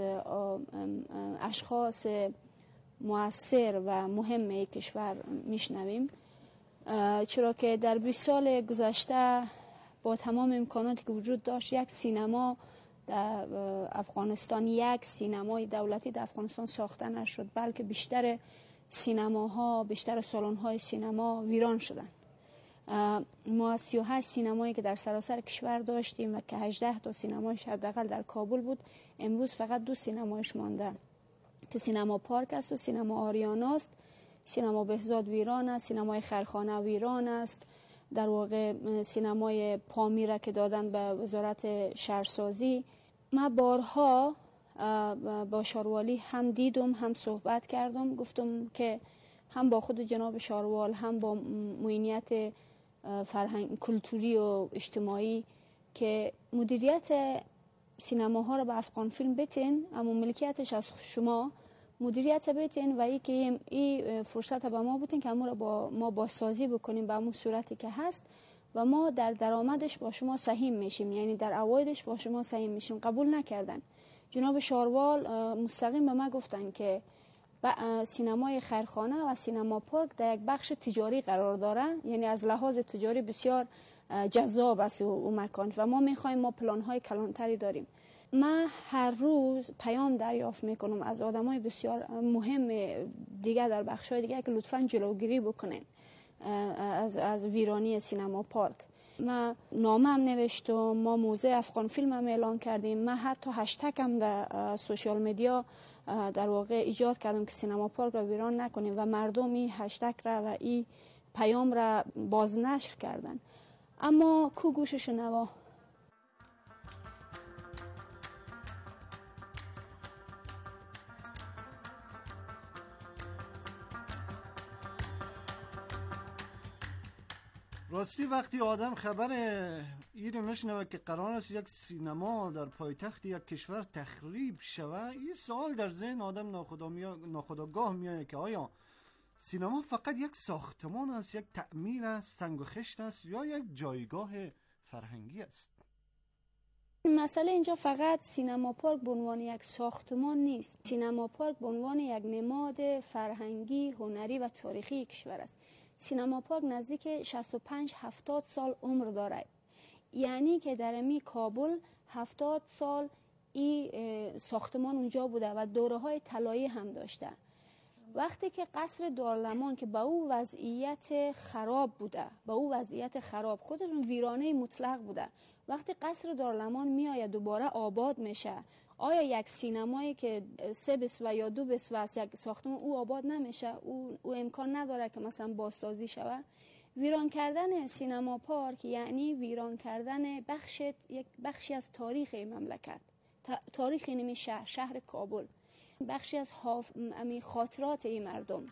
اشخاص مؤثر و مهم کشور میشنویم، چرا که در 20 سال گذشته با تمام امکاناتی که وجود داشت یک سینما در افغانستان، یک سینمای دولتی در افغانستان ساخته نشد، بلکه بیشتر سینماها، بیشتر سالن‌های سینما ویران شدن. ما 38 سینمایی که در سراسر کشور داشتیم و که 18 تا سینمایش حداقل در کابل بود، امروز فقط 2 سینمایش مانده که سینما پارک است و سینما آریانا است. سینما بهزاد ویران است، سینمای خرخانه ویران است. در واقع سینمای پامیره که دادن به وزارت شهرسازی. من بارها با شاروالی هم دیدم هم صحبت کردم، گفتم که هم با خود جناب شاروال هم با معینیت فرهنگ کلتوری و اجتماعی که مدیریت سینماها رو به افغان فیلم بتین، اما ملکیتش از شما مدیریت بتین و این فرصت به ما بتین که ما بازسازی بکنیم به همون صورتی که هست و ما در درآمدش با شما سهیم میشیم، یعنی در عوایدش با شما سهیم میشیم. قبول نکردن. جناب شاروال مستقیم به ما گفتن که سینمای خیرخانه و سینما پارک در یک بخش تجاری قرار داره، یعنی از لحاظ تجاری بسیار جذاب است اون مکان و ما میخوایم، ما پلان‌های کلانتری داریم. من هر روز پیام دریافت میکنم از آدمای بسیار مهم دیگه در بخش‌های دیگه که لطفاً جلوگیری بکنن از ویرانی سینما پارک. من نامه هم نوشتم، ما موزه افغان فیلم هم اعلان کردیم، من حتی هشتگ هم در سوشال مدیا در واقع ایجاد کردم که سینما پارک را ویران نکنیم و مردم این هشتگ را و این پیام را بازنشر کردن، اما کو گوش شنوا.
راستی وقتی آدم خبر ایره میشنوه که قرار است یک سینما در پایتخت یک کشور تخریب شوه، این سوال در ذهن آدم ناخودآگاه میاد که آیا سینما فقط یک ساختمان است، یک تعمیر است، سنگ و خشت است یا یک جایگاه فرهنگی است؟
مسئله اینجا فقط سینما پارک به عنوان یک ساختمان نیست. سینما پارک به عنوان یک نماد فرهنگی، هنری و تاریخی کشور است. سینما پارک نزدیک 65-70 سال عمر دارد، یعنی که در امی کابل 70 سال این ساختمان اونجا بوده و دوره‌های طلایی هم داشته. وقتی که قصر دارالمان که با او وضعیت خراب بوده، با او وضعیت خراب خودشون ویرانه مطلق بوده، وقتی قصر دارالمان میآید دوباره آباد میشه، آیا یک سینمایی که 3 بسوه یا 2 بسوه است یک ساختمان او آباد نمیشه؟ او امکان نداره که مثلا بازسازی شوه؟ ویران کردن سینما پارک یعنی ویران کردن یک بخشی از تاریخ این مملکت، تاریخ این شهر کابل، بخشی از خاطرات این مردم.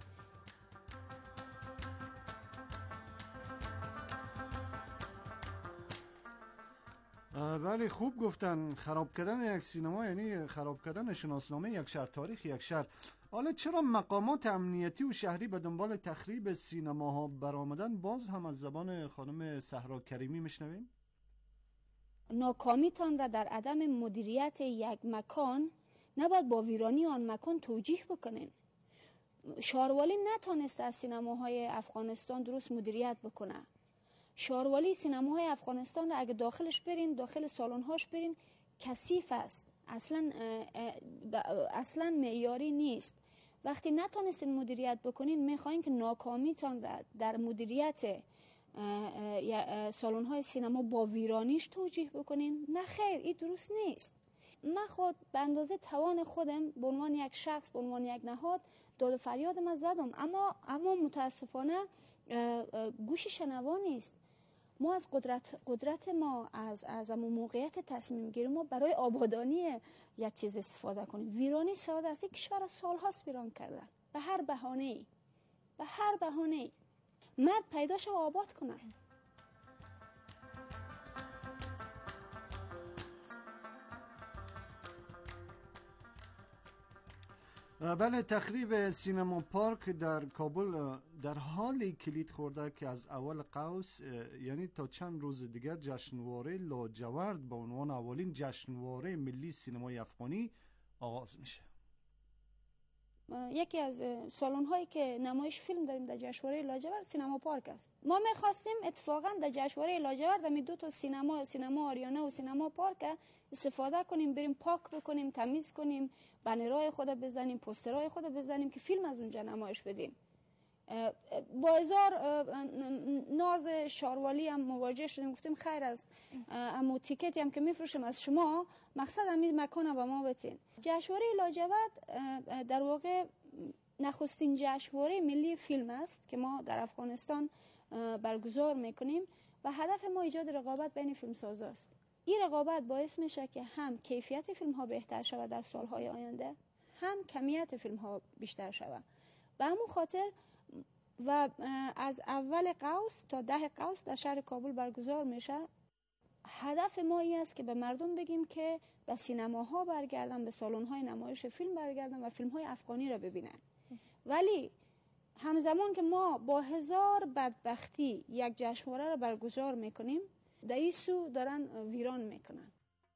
بله، خوب گفتن. خراب کردن یک سینما یعنی خراب کردن شناسنامه یک شهر، تاریخ یک شهر. حالا چرا مقامات امنیتی و شهری به دنبال تخریب سینماها برآمدن؟ باز هم از زبان خانم صحرا کریمی میشنویم.
ناکامیتان را در عدم مدیریت یک مکان نباید با ویرانی آن مکان توجیه بکنین. شاروالی نتانست از سینماهای افغانستان درست مدیریت بکنه. شاروالی سینماهای افغانستان را اگه داخلش برین، داخل سالن‌هاش برین، کثیف است، اصلا معیاری نیست. وقتی نتونستین مدیریت بکنین، میخواین که ناکامیتان را در مدیریت سالن‌های سینما با ویرانیش توجیه بکنین؟ نه خیر، این درست نیست. من خود به اندازه توان خودم به عنوان یک شخص، به عنوان یک نهاد داد و فریادم زدم، اما متاسفانه گوش شنوا نیست. ما از قدرت ما، از موقعیت تصمیم گیری ما برای آبادانی یک چیز استفاده کنیم. ویرانی ساده است. کشور سالهاست ویران کردن به هر بهانه‌ای. مرد پیداش آباد کنن.
بله، تخریب سینما پارک در کابل در حالی کلید خورده که از اول قوس، یعنی تا چند روز دیگر، جشنواره لاجورد به عنوان اولین جشنواره ملی سینمای افغانی آغاز میشه.
یکی از سالن‌هایی که نمایش فیلم داریم در جشنواره لاجورد سینما پارک است. ما می‌خواستیم اتفاقا در جشنواره لاجورد می 2 تا سینما آریانا و سینما پارک استفاده کنیم، بریم پاک بکنیم، تمیز کنیم، بنرهای خود بزنیم، پوسترهای خود بزنیم که فیلم از اونجا نمایش بدیم. با هزار ناز شاروالی هم مواجه شدیم، گفتیم خیر است، اما تیکتی هم که میفروشیم از شما، مقصد همین مکان به ما بتین. جشنواره لاجورد در واقع نخستین جشنواره ملی فیلم است که ما در افغانستان برگزار میکنیم و هدف ما ایجاد رقابت بین فیلمسازا است. این رقابت باعث میشه که هم کیفیت فیلم ها بهتر شود در سالهای آینده، هم کمیت فیلم ها بیشتر شود. و همون خاطر و از اول قوس تا 10 قوس در شهر کابل برگزار میشه. هدف ما این است که به مردم بگیم که به سینماها برگردن، به سالن‌های نمایش فیلم برگردن و فیلم‌های افغانی را ببینن. ولی همزمان که ما با هزار بدبختی یک جشنواره را برگزار میکنیم، در این سو دارن ویران میکنن.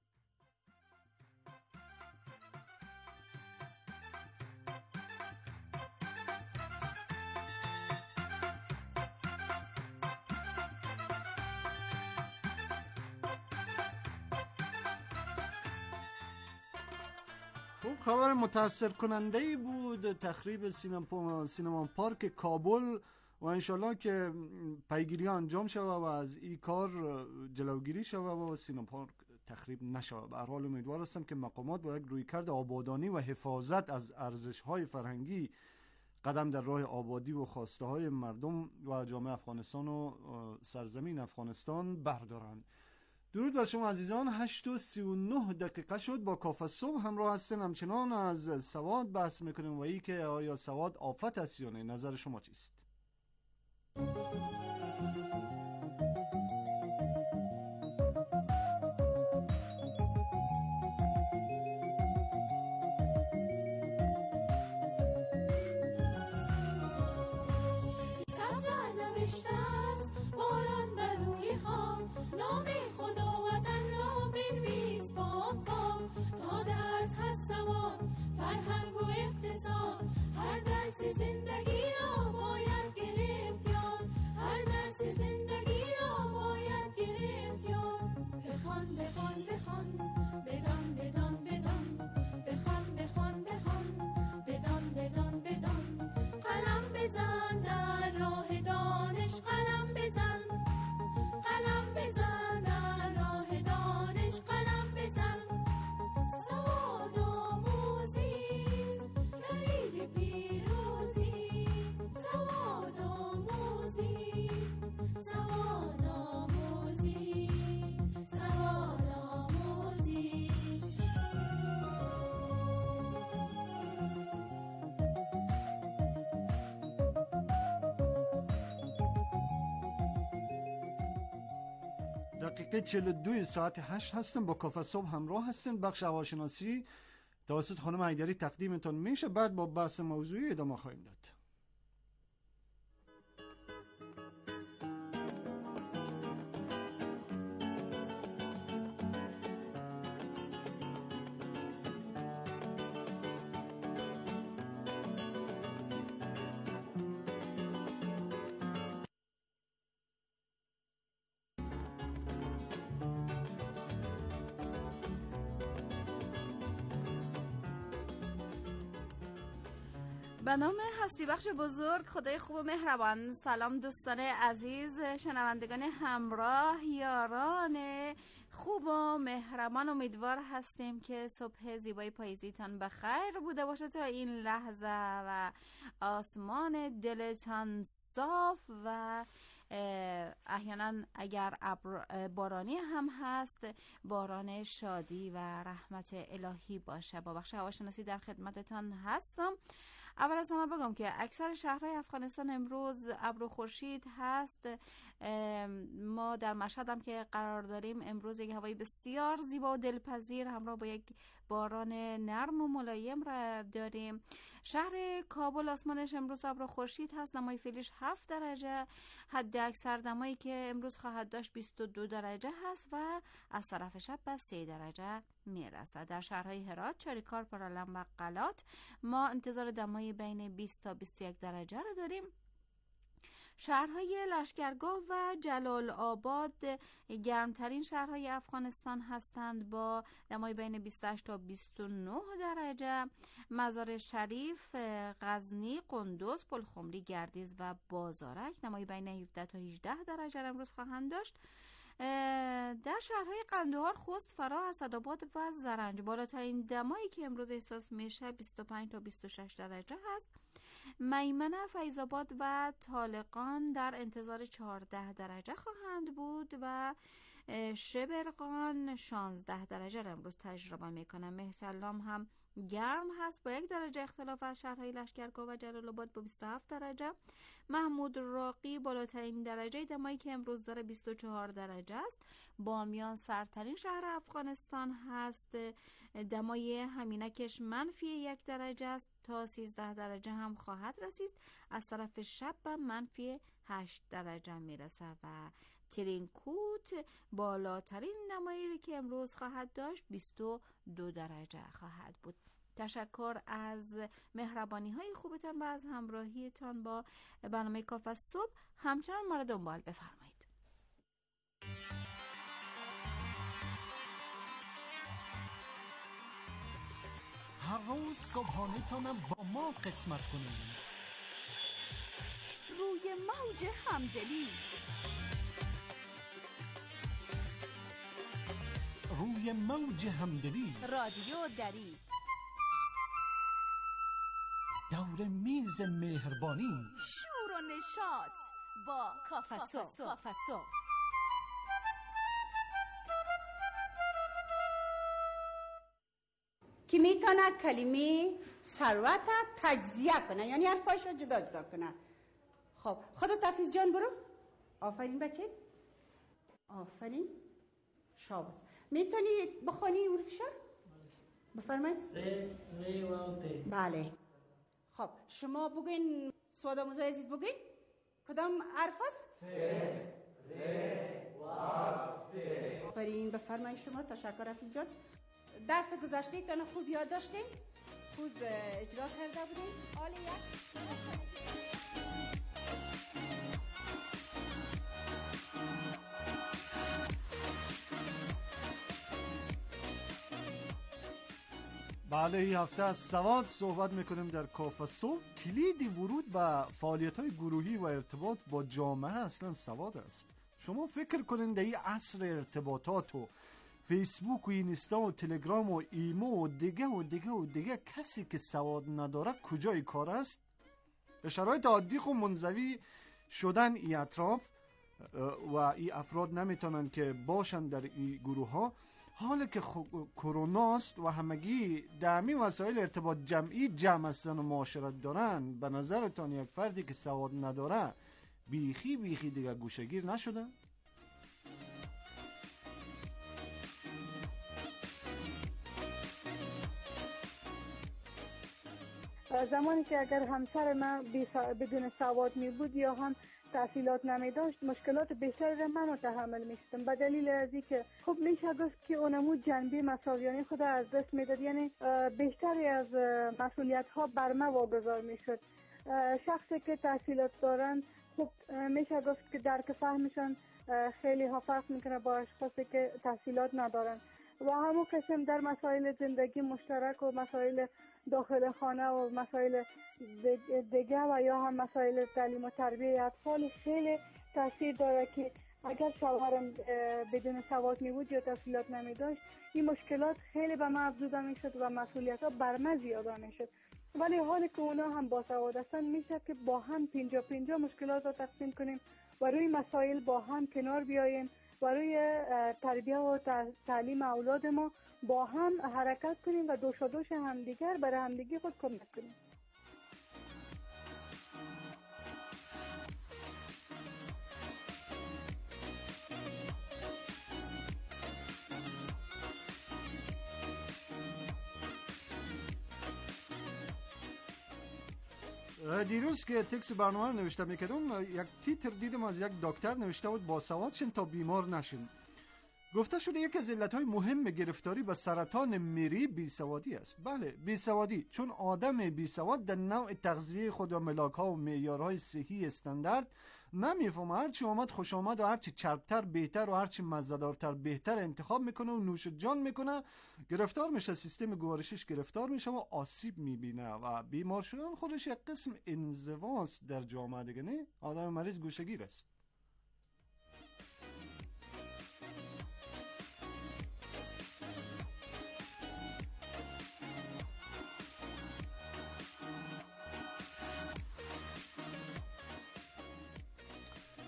خب خبر متاثر کننده ای بود تخریب سینما پارک کابل و انشالله که پیگیری انجام شود و از این کار جلوگیری شود و سینما پارک تخریب نشود. به هر حال امیدوار هستم که مقامات با یک رویکرد آبادانی و حفاظت از ارزش‌های فرهنگی قدم در راه آبادی و خواسته های مردم و جامعه افغانستان و سرزمین افغانستان بردارند. درود بر شما عزیزان. 8:39 شد. با کافه صبح همراه هستین. همچنان از سواد بحث میکنیم و ای که آیا سواد آفت است یا نه. نظر شما چیست؟ دقیقه 42 ساعت 8 هستم. با کافه صبح همراه هستیم. بخش هواشناسی توسط خانم حیدری تقدیمتون میشه. بعد با بحث موضوعی ادامه خواهیم داد.
به نام هستی بخش بزرگ خدای خوب و مهربان. سلام دوستان عزیز، شنوندگان همراه، یاران خوب و مهربان. امیدوار هستیم که صبح زیبای پاییزیتان بخیر بوده باشه تا این لحظه و آسمان دلتان صاف و احیانا اگر بارانی هم هست باران شادی و رحمت الهی باشه. با بخش هواشناسی در خدمتتان هستم. اول از همه بگم که اکثر شهرهای افغانستان امروز ابر و خورشید هست. ما در مشهد هم که قرار داریم امروز یک هوای بسیار زیبا و دلپذیر همراه با یک باران نرم و ملایم را داریم. شهر کابل آسمانش امروز ابر و خورشید هست. نمای فعلیش 7 درجه. حد اکثر دمایی که امروز خواهد داشت 22 درجه هست و از طرف شب به 3 درجه میرسه. در شهرهای هرات، چاریکار، پرالم و قلات ما انتظار دمای بین 20 تا 21 درجه را داریم. شهرهای لشکرگاه و جلال آباد گرمترین شهرهای افغانستان هستند با دمای بین 28 تا 29 درجه. مزار شریف، غزنی، قندوز، پلخمری، گردیز و بازارک دمای بین 17 تا 18 درجه امروز خواهند داشت. در شهرهای قندهار، خوست، فراه، اسدآباد و زرنج بالاترین دمایی که امروز احساس میشه 25 تا 26 درجه هست. میمنه، فیض‌آباد و طالقان در انتظار 14 درجه خواهند بود و شبرقان 16 درجه را امروز تجربه میکنه. مهترلام هم گرم هست با 1 درجه اختلاف از شهرهای لشکرگاه و جلال آباد با 27 درجه. محمود راقی بالاترین درجه دمایی که امروز داره 24 درجه است. بامیان سردترین شهر افغانستان هست، دمای همینکش منفی 1 درجه است تا 13 درجه هم خواهد رسید. از طرف شب منفی 8 درجه میرسه و ترینکوت بالاترین دمایی که امروز خواهد داشت 22 درجه خواهد بود. تشکر از مهربانی های خوبتان و از همراهیتان با برنامه کافه صبح. همچنان ما را دنبال بفرمایید.
هر روز صبحانه تانم با ما قسمت کنید.
روی موج همدلی،
روی موج همدلی،
رادیو دری،
دور میز مهربانی،
شور و نشاط با کافه صبح.
که میتونه کلمه ثروت تجزیه کنه، یعنی حرفایش رو جدا جدا کنه. خب خودت تفیز جان برو. آفرین بچه، آفرین. شاباش. میتونی بخونی حروفشو؟ بفرمایید.
س ر و ت.
بله. خب شما بگوین، سواد آموزای عزیز بگوین کدام حرف است؟
س ر و ت.
آفرین. بفرمایید شما. تشکر حفیظ جان. درس گذشته تان خوب یاد داشتیم، خوب اجرا کرده بودیم. حال
بله، این هفته از سواد صحبت میکنیم در کافه صبح. کلید ورود به فعالیت‌های گروهی و ارتباط با جامعه اصلا سواد است. شما فکر کنین در این عصر ارتباطات و فیسبوک و اینستا و تلگرام و ایمو و دیگه کسی که سواد نداره کجای کار است؟ به شرایط عادی خو منزوی شدن این اطراف و این افراد نمیتونن که باشن در این گروه ها. حالا که کرونا است و همگی دمی وسایل ارتباط جمعی جمع هستن و معاشرت دارن، به نظرتان یک فردی که سواد نداره بیخی دیگه گوشگیر نشده؟
زمانی که اگر همسر من بدون سواد می بود یا هم تحصیلات نمی داشت، مشکلات بیشتری را من تحمل می شدم، به دلیل از اینکه خب میشه گفت که اونمو جنبه مسئولیت خود از دست میداد، یعنی بیشتری از مسئولیت ها بر من واگذار می شد. شخصی که تحصیلات دارن خب میشه گفت که درک فهمشان خیلی ها فرق میکنه با اشخاصی که تحصیلات ندارن و همون قسم در مسائل زندگی مشترک و مسائل داخل خانه و مسائل دیگه و یا هم مسائل تعلیم و تربیه اطفال خیلی تاثیر داره که اگر شوهرم بدون سواد می بود یا تحصیلات نمی داشت، این مشکلات خیلی به من افزوده می شد و مسئولیت ها بر من زیاده می شد. ولی حالی که اونا هم با سواد هستن، میشه که با هم 50-50 مشکلات رو تقسیم کنیم و روی مسائل با هم کنار بیاییم و روی تربیه و تعلیم اولاد ما با هم حرکت کنیم و دوش همدیگر برای همدیگه خود کمک کنیم.
دیروز که تکس برنامه نوشته میکردم، یک تیتر دیدم از یک دکتر نوشته بود با سواد شن تا بیمار نشین. گفته شده یک از علتهای مهم گرفتاری به سرطان مری بیسوادی است. بله، بیسوادی، چون آدم بیسواد در نوع تغذیه خود و ملاک‌ها و معیارهای صحی استاندارد نمیفهمه. هرچی آمد خوش آمد و هرچی چربتر بهتر و هرچی مزه‌دارتر بهتر انتخاب میکنه و نوش جان میکنه، گرفتار میشه، سیستم گوارشش گرفتار میشه و آسیب میبینه و بیمار شدن خودش یک قسم انزواست در جامعه دیگه. نه، آدم مریض گوشه‌گیر است.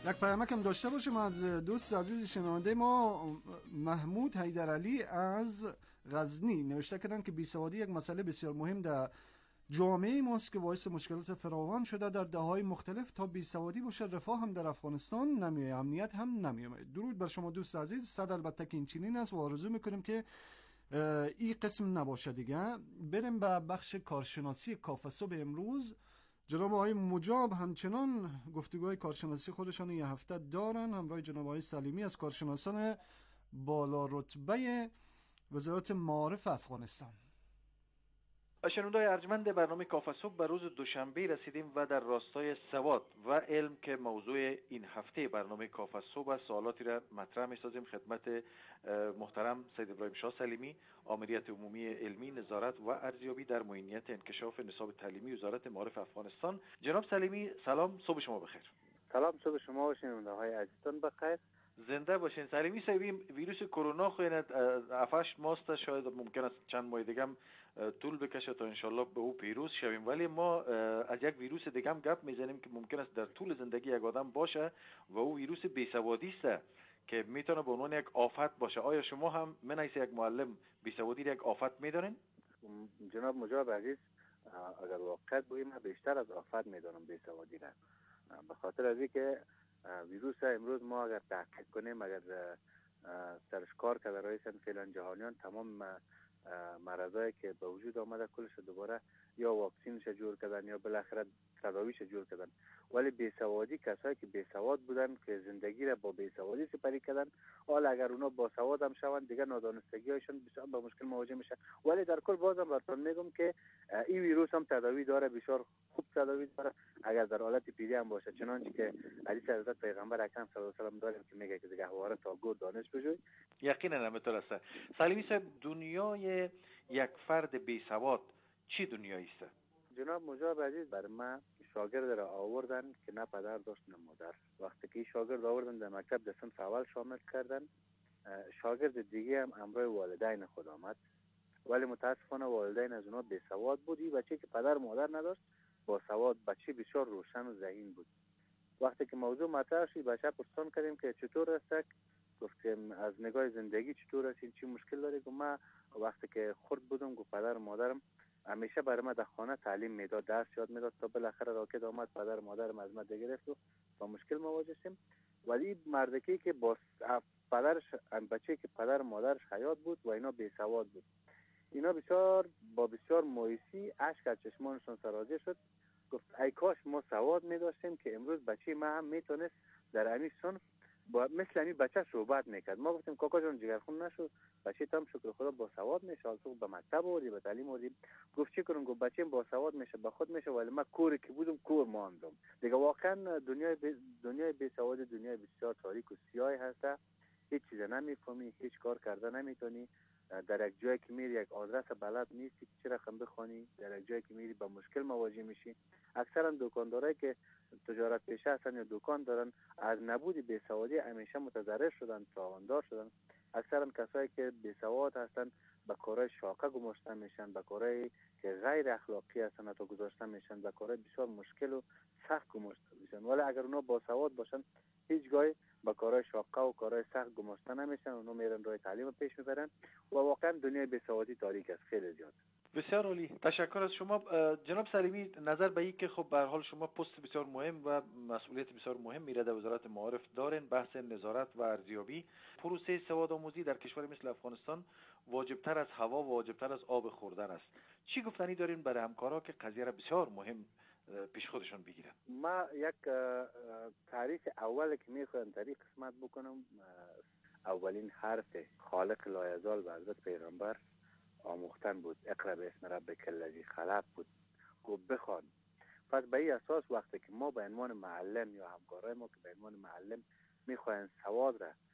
یک پیامک هم داشته باشیم از دوست عزیز شنونده ما محمود حیدرعلی از غزنی. نوشته کردن که بیسوادی یک مسئله بسیار مهم در جامعه ماست که باعث مشکلات فراوان شده در دهه‌های مختلف. تا بیسوادی باشه رفاه هم در افغانستان نمیاد، امنیت هم نمیاد. درود بر شما دوست عزیز. صد البته که این چنین است و آرزو میکنیم که این قسم نباشه دیگه. بریم به بخش کارشناسی کافه صبح امروز. جناب آقای مجاب همچنان گفتگوهای کارشناسی خودشان یه هفته دارن، همراه جناب آقای سلیمی از کارشناسان بالا رتبه وزارت معارف افغانستان.
شنونده‌های ارجمند برنامه کافه صبح به روز دوشنبه رسیدیم و در راستای سواد و علم که موضوع این هفته برنامه کافه صبح است، سوالاتی را مطرح می‌سازیم خدمت محترم سید ابراهیم شاه سلیمی، آمریت عمومی علمی، نظارت و ارزیابی در معینیت انکشاف نصاب تعلیمی وزارت معارف افغانستان. جناب سلیمی سلام، صبح شما بخیر.
سلام، صبح شما و شنونده‌های عزیزتون بخیر.
زنده باشین. سلیمی صاحب، ویروس کرونا خوینه 7-8 ماه شاید ممکن است چند ماه دیگه هم طول بکشه تا انشالله به او پیروز شویم، ولی ما از یک ویروس دیگه هم گپ میزنیم که ممکن است در طول زندگی یک آدم باشه و او ویروس بیسوادی است که میتونه به عنوان یک آفت باشه. آیا شما هم من حیث یک معلم بیسوادی را یک آفت میدونین؟
جناب مجاب عزیز، اگر واقعیت بگویم من بیشتر از آفت میدونم بیسوادی را، به خاطر از اینکه ویروس امروز ما اگر تحقیق کنیم، اگر سرش کار کرده رئیسن فعلا جهانیان تمام مرضایی که به وجود آمده کلش دوباره یا واکسینش جور کردن یا بالاخره تداویش جور کردن، ولی بیسوادی کسایی که بیسواد بودن که زندگی را با بیسوادی سپری کردن، حالا اگر اونا با سواد هم شوند دیگه نادانستگی هایشان بسیار با مشکل مواجه میشه. ولی در کل بازم براتون میگم که این ویروس هم تداوی داره، بسیار خوب تداوی داره اگر در حالت پیری هم باشه، چنانچه که حدیث حضرت پیغمبر اکرم صلی الله علیه و آله داریم که میگه که دیگه حواره تا گور دانش بجوی.
یقینا همینطور است. سلیمی صاحب، دنیای یک فرد بیسواد چی دنیایی است؟
جناب مجاب عزیز، بر من شاگرد را آوردن که نه پدر داشت نه مادر. وقتی که شاگرد آوردن در مکتب در صنف اول شامل کردن، شاگرد دیگه هم همراه والدین خود آمد، ولی متاسفانه والدین از اونا بیسواد بود. این بچه که پدر مادر نداشت با سواد، بچه بسیار روشن و ذهین بود. وقتی که موضوع مطرح شد بچه پرسان کردیم که چطور است، گفتیم از نگاه زندگی چطور است، چی مشکل داره؟ گفت من وقتی که خرد بودم گفت پدر مادرم همیشه برای من در خانه تعلیم میداد، درس یاد میداد، تا بالاخره راکد آمد پدر مادرم از من گرفت و با مشکل مواجه شدیم. ولی مردکی که با پدرش، بچه‌ای که پدر مادرش حیات بود و اینا بیسواد بود، اینا بسیار مایوسی اشک از چشمانشون سرازیر شد. گفت ای کاش ما سواد می داشتیم که امروز بچه ما هم میتونست در امی صنف مثل امی بچه صحبت میکرد. ما گفتیم کاکا جان جگرخون نشو، بچه تام شکر خدا با سواد میشه، تو به مکتب آوردی، به تعلیم آوردی. گفت چی کنم؟ گفت بچه با سواد میشه به خود میشه، ولی من کوری که بودم کور ماندم دیگه. واقعا دنیای بی سواد دنیای بسیار تاریک و سیاه هست، هیچ چیز نمیفهمی، هیچ کار کرده نمیتونی. در یک جایی که میری یک آدرس بلد نیستی که چه رقم بخوانی، در یک جایی که میری با مشکل مواجه میشی. اکثرا دکاندارایی که تجارت پیشه هستن یا دکان دارن از نبود بیسوادی همیشه متضرر شدن، تاواندار شدن. اکثرا کسایی که بیسواد هستن به کارهای شاقه گماشته میشن، به کارهای که غیر اخلاقی هستن تا گذاشته میشن، به کارهای بسیار مشکل و سخت گماشته میشن. ولی اگر اونا با سواد باشن هیچگاه با کارهای شاقه و کارهای سخت گماشته نمیشن، اونا میرن راه تعلیم پیش میبرن و واقعا دنیای بیسوادی تاریک است، خیلی زیاد.
بسیار عالی، تشکر از شما. جناب سلیمی، نظر به این که خب به هر حال شما پست بسیار مهم و مسئولیت بسیار مهم میره در وزارت معارف دارین، بحث نظارت و ارزیابی پروسه سواد آموزی در کشور مثل افغانستان واجبتر از هوا و واجبتر از آب خوردن است. چی گفتنی دارین برای همکارا که قضیه را بسیار مهم پیش خودشون بگیرن؟
ما یک تعریف اول که میخوام در این قسمت بکنم، اولین حرف خالق لایزال و حضرت پیغمبر آموختن بود، اقرا باسم ربک الذی خلق بود، گفت بخوان. پس به این اساس وقتی که ما به عنوان معلم یا همکارای ما که به عنوان معلم میخواین سواد را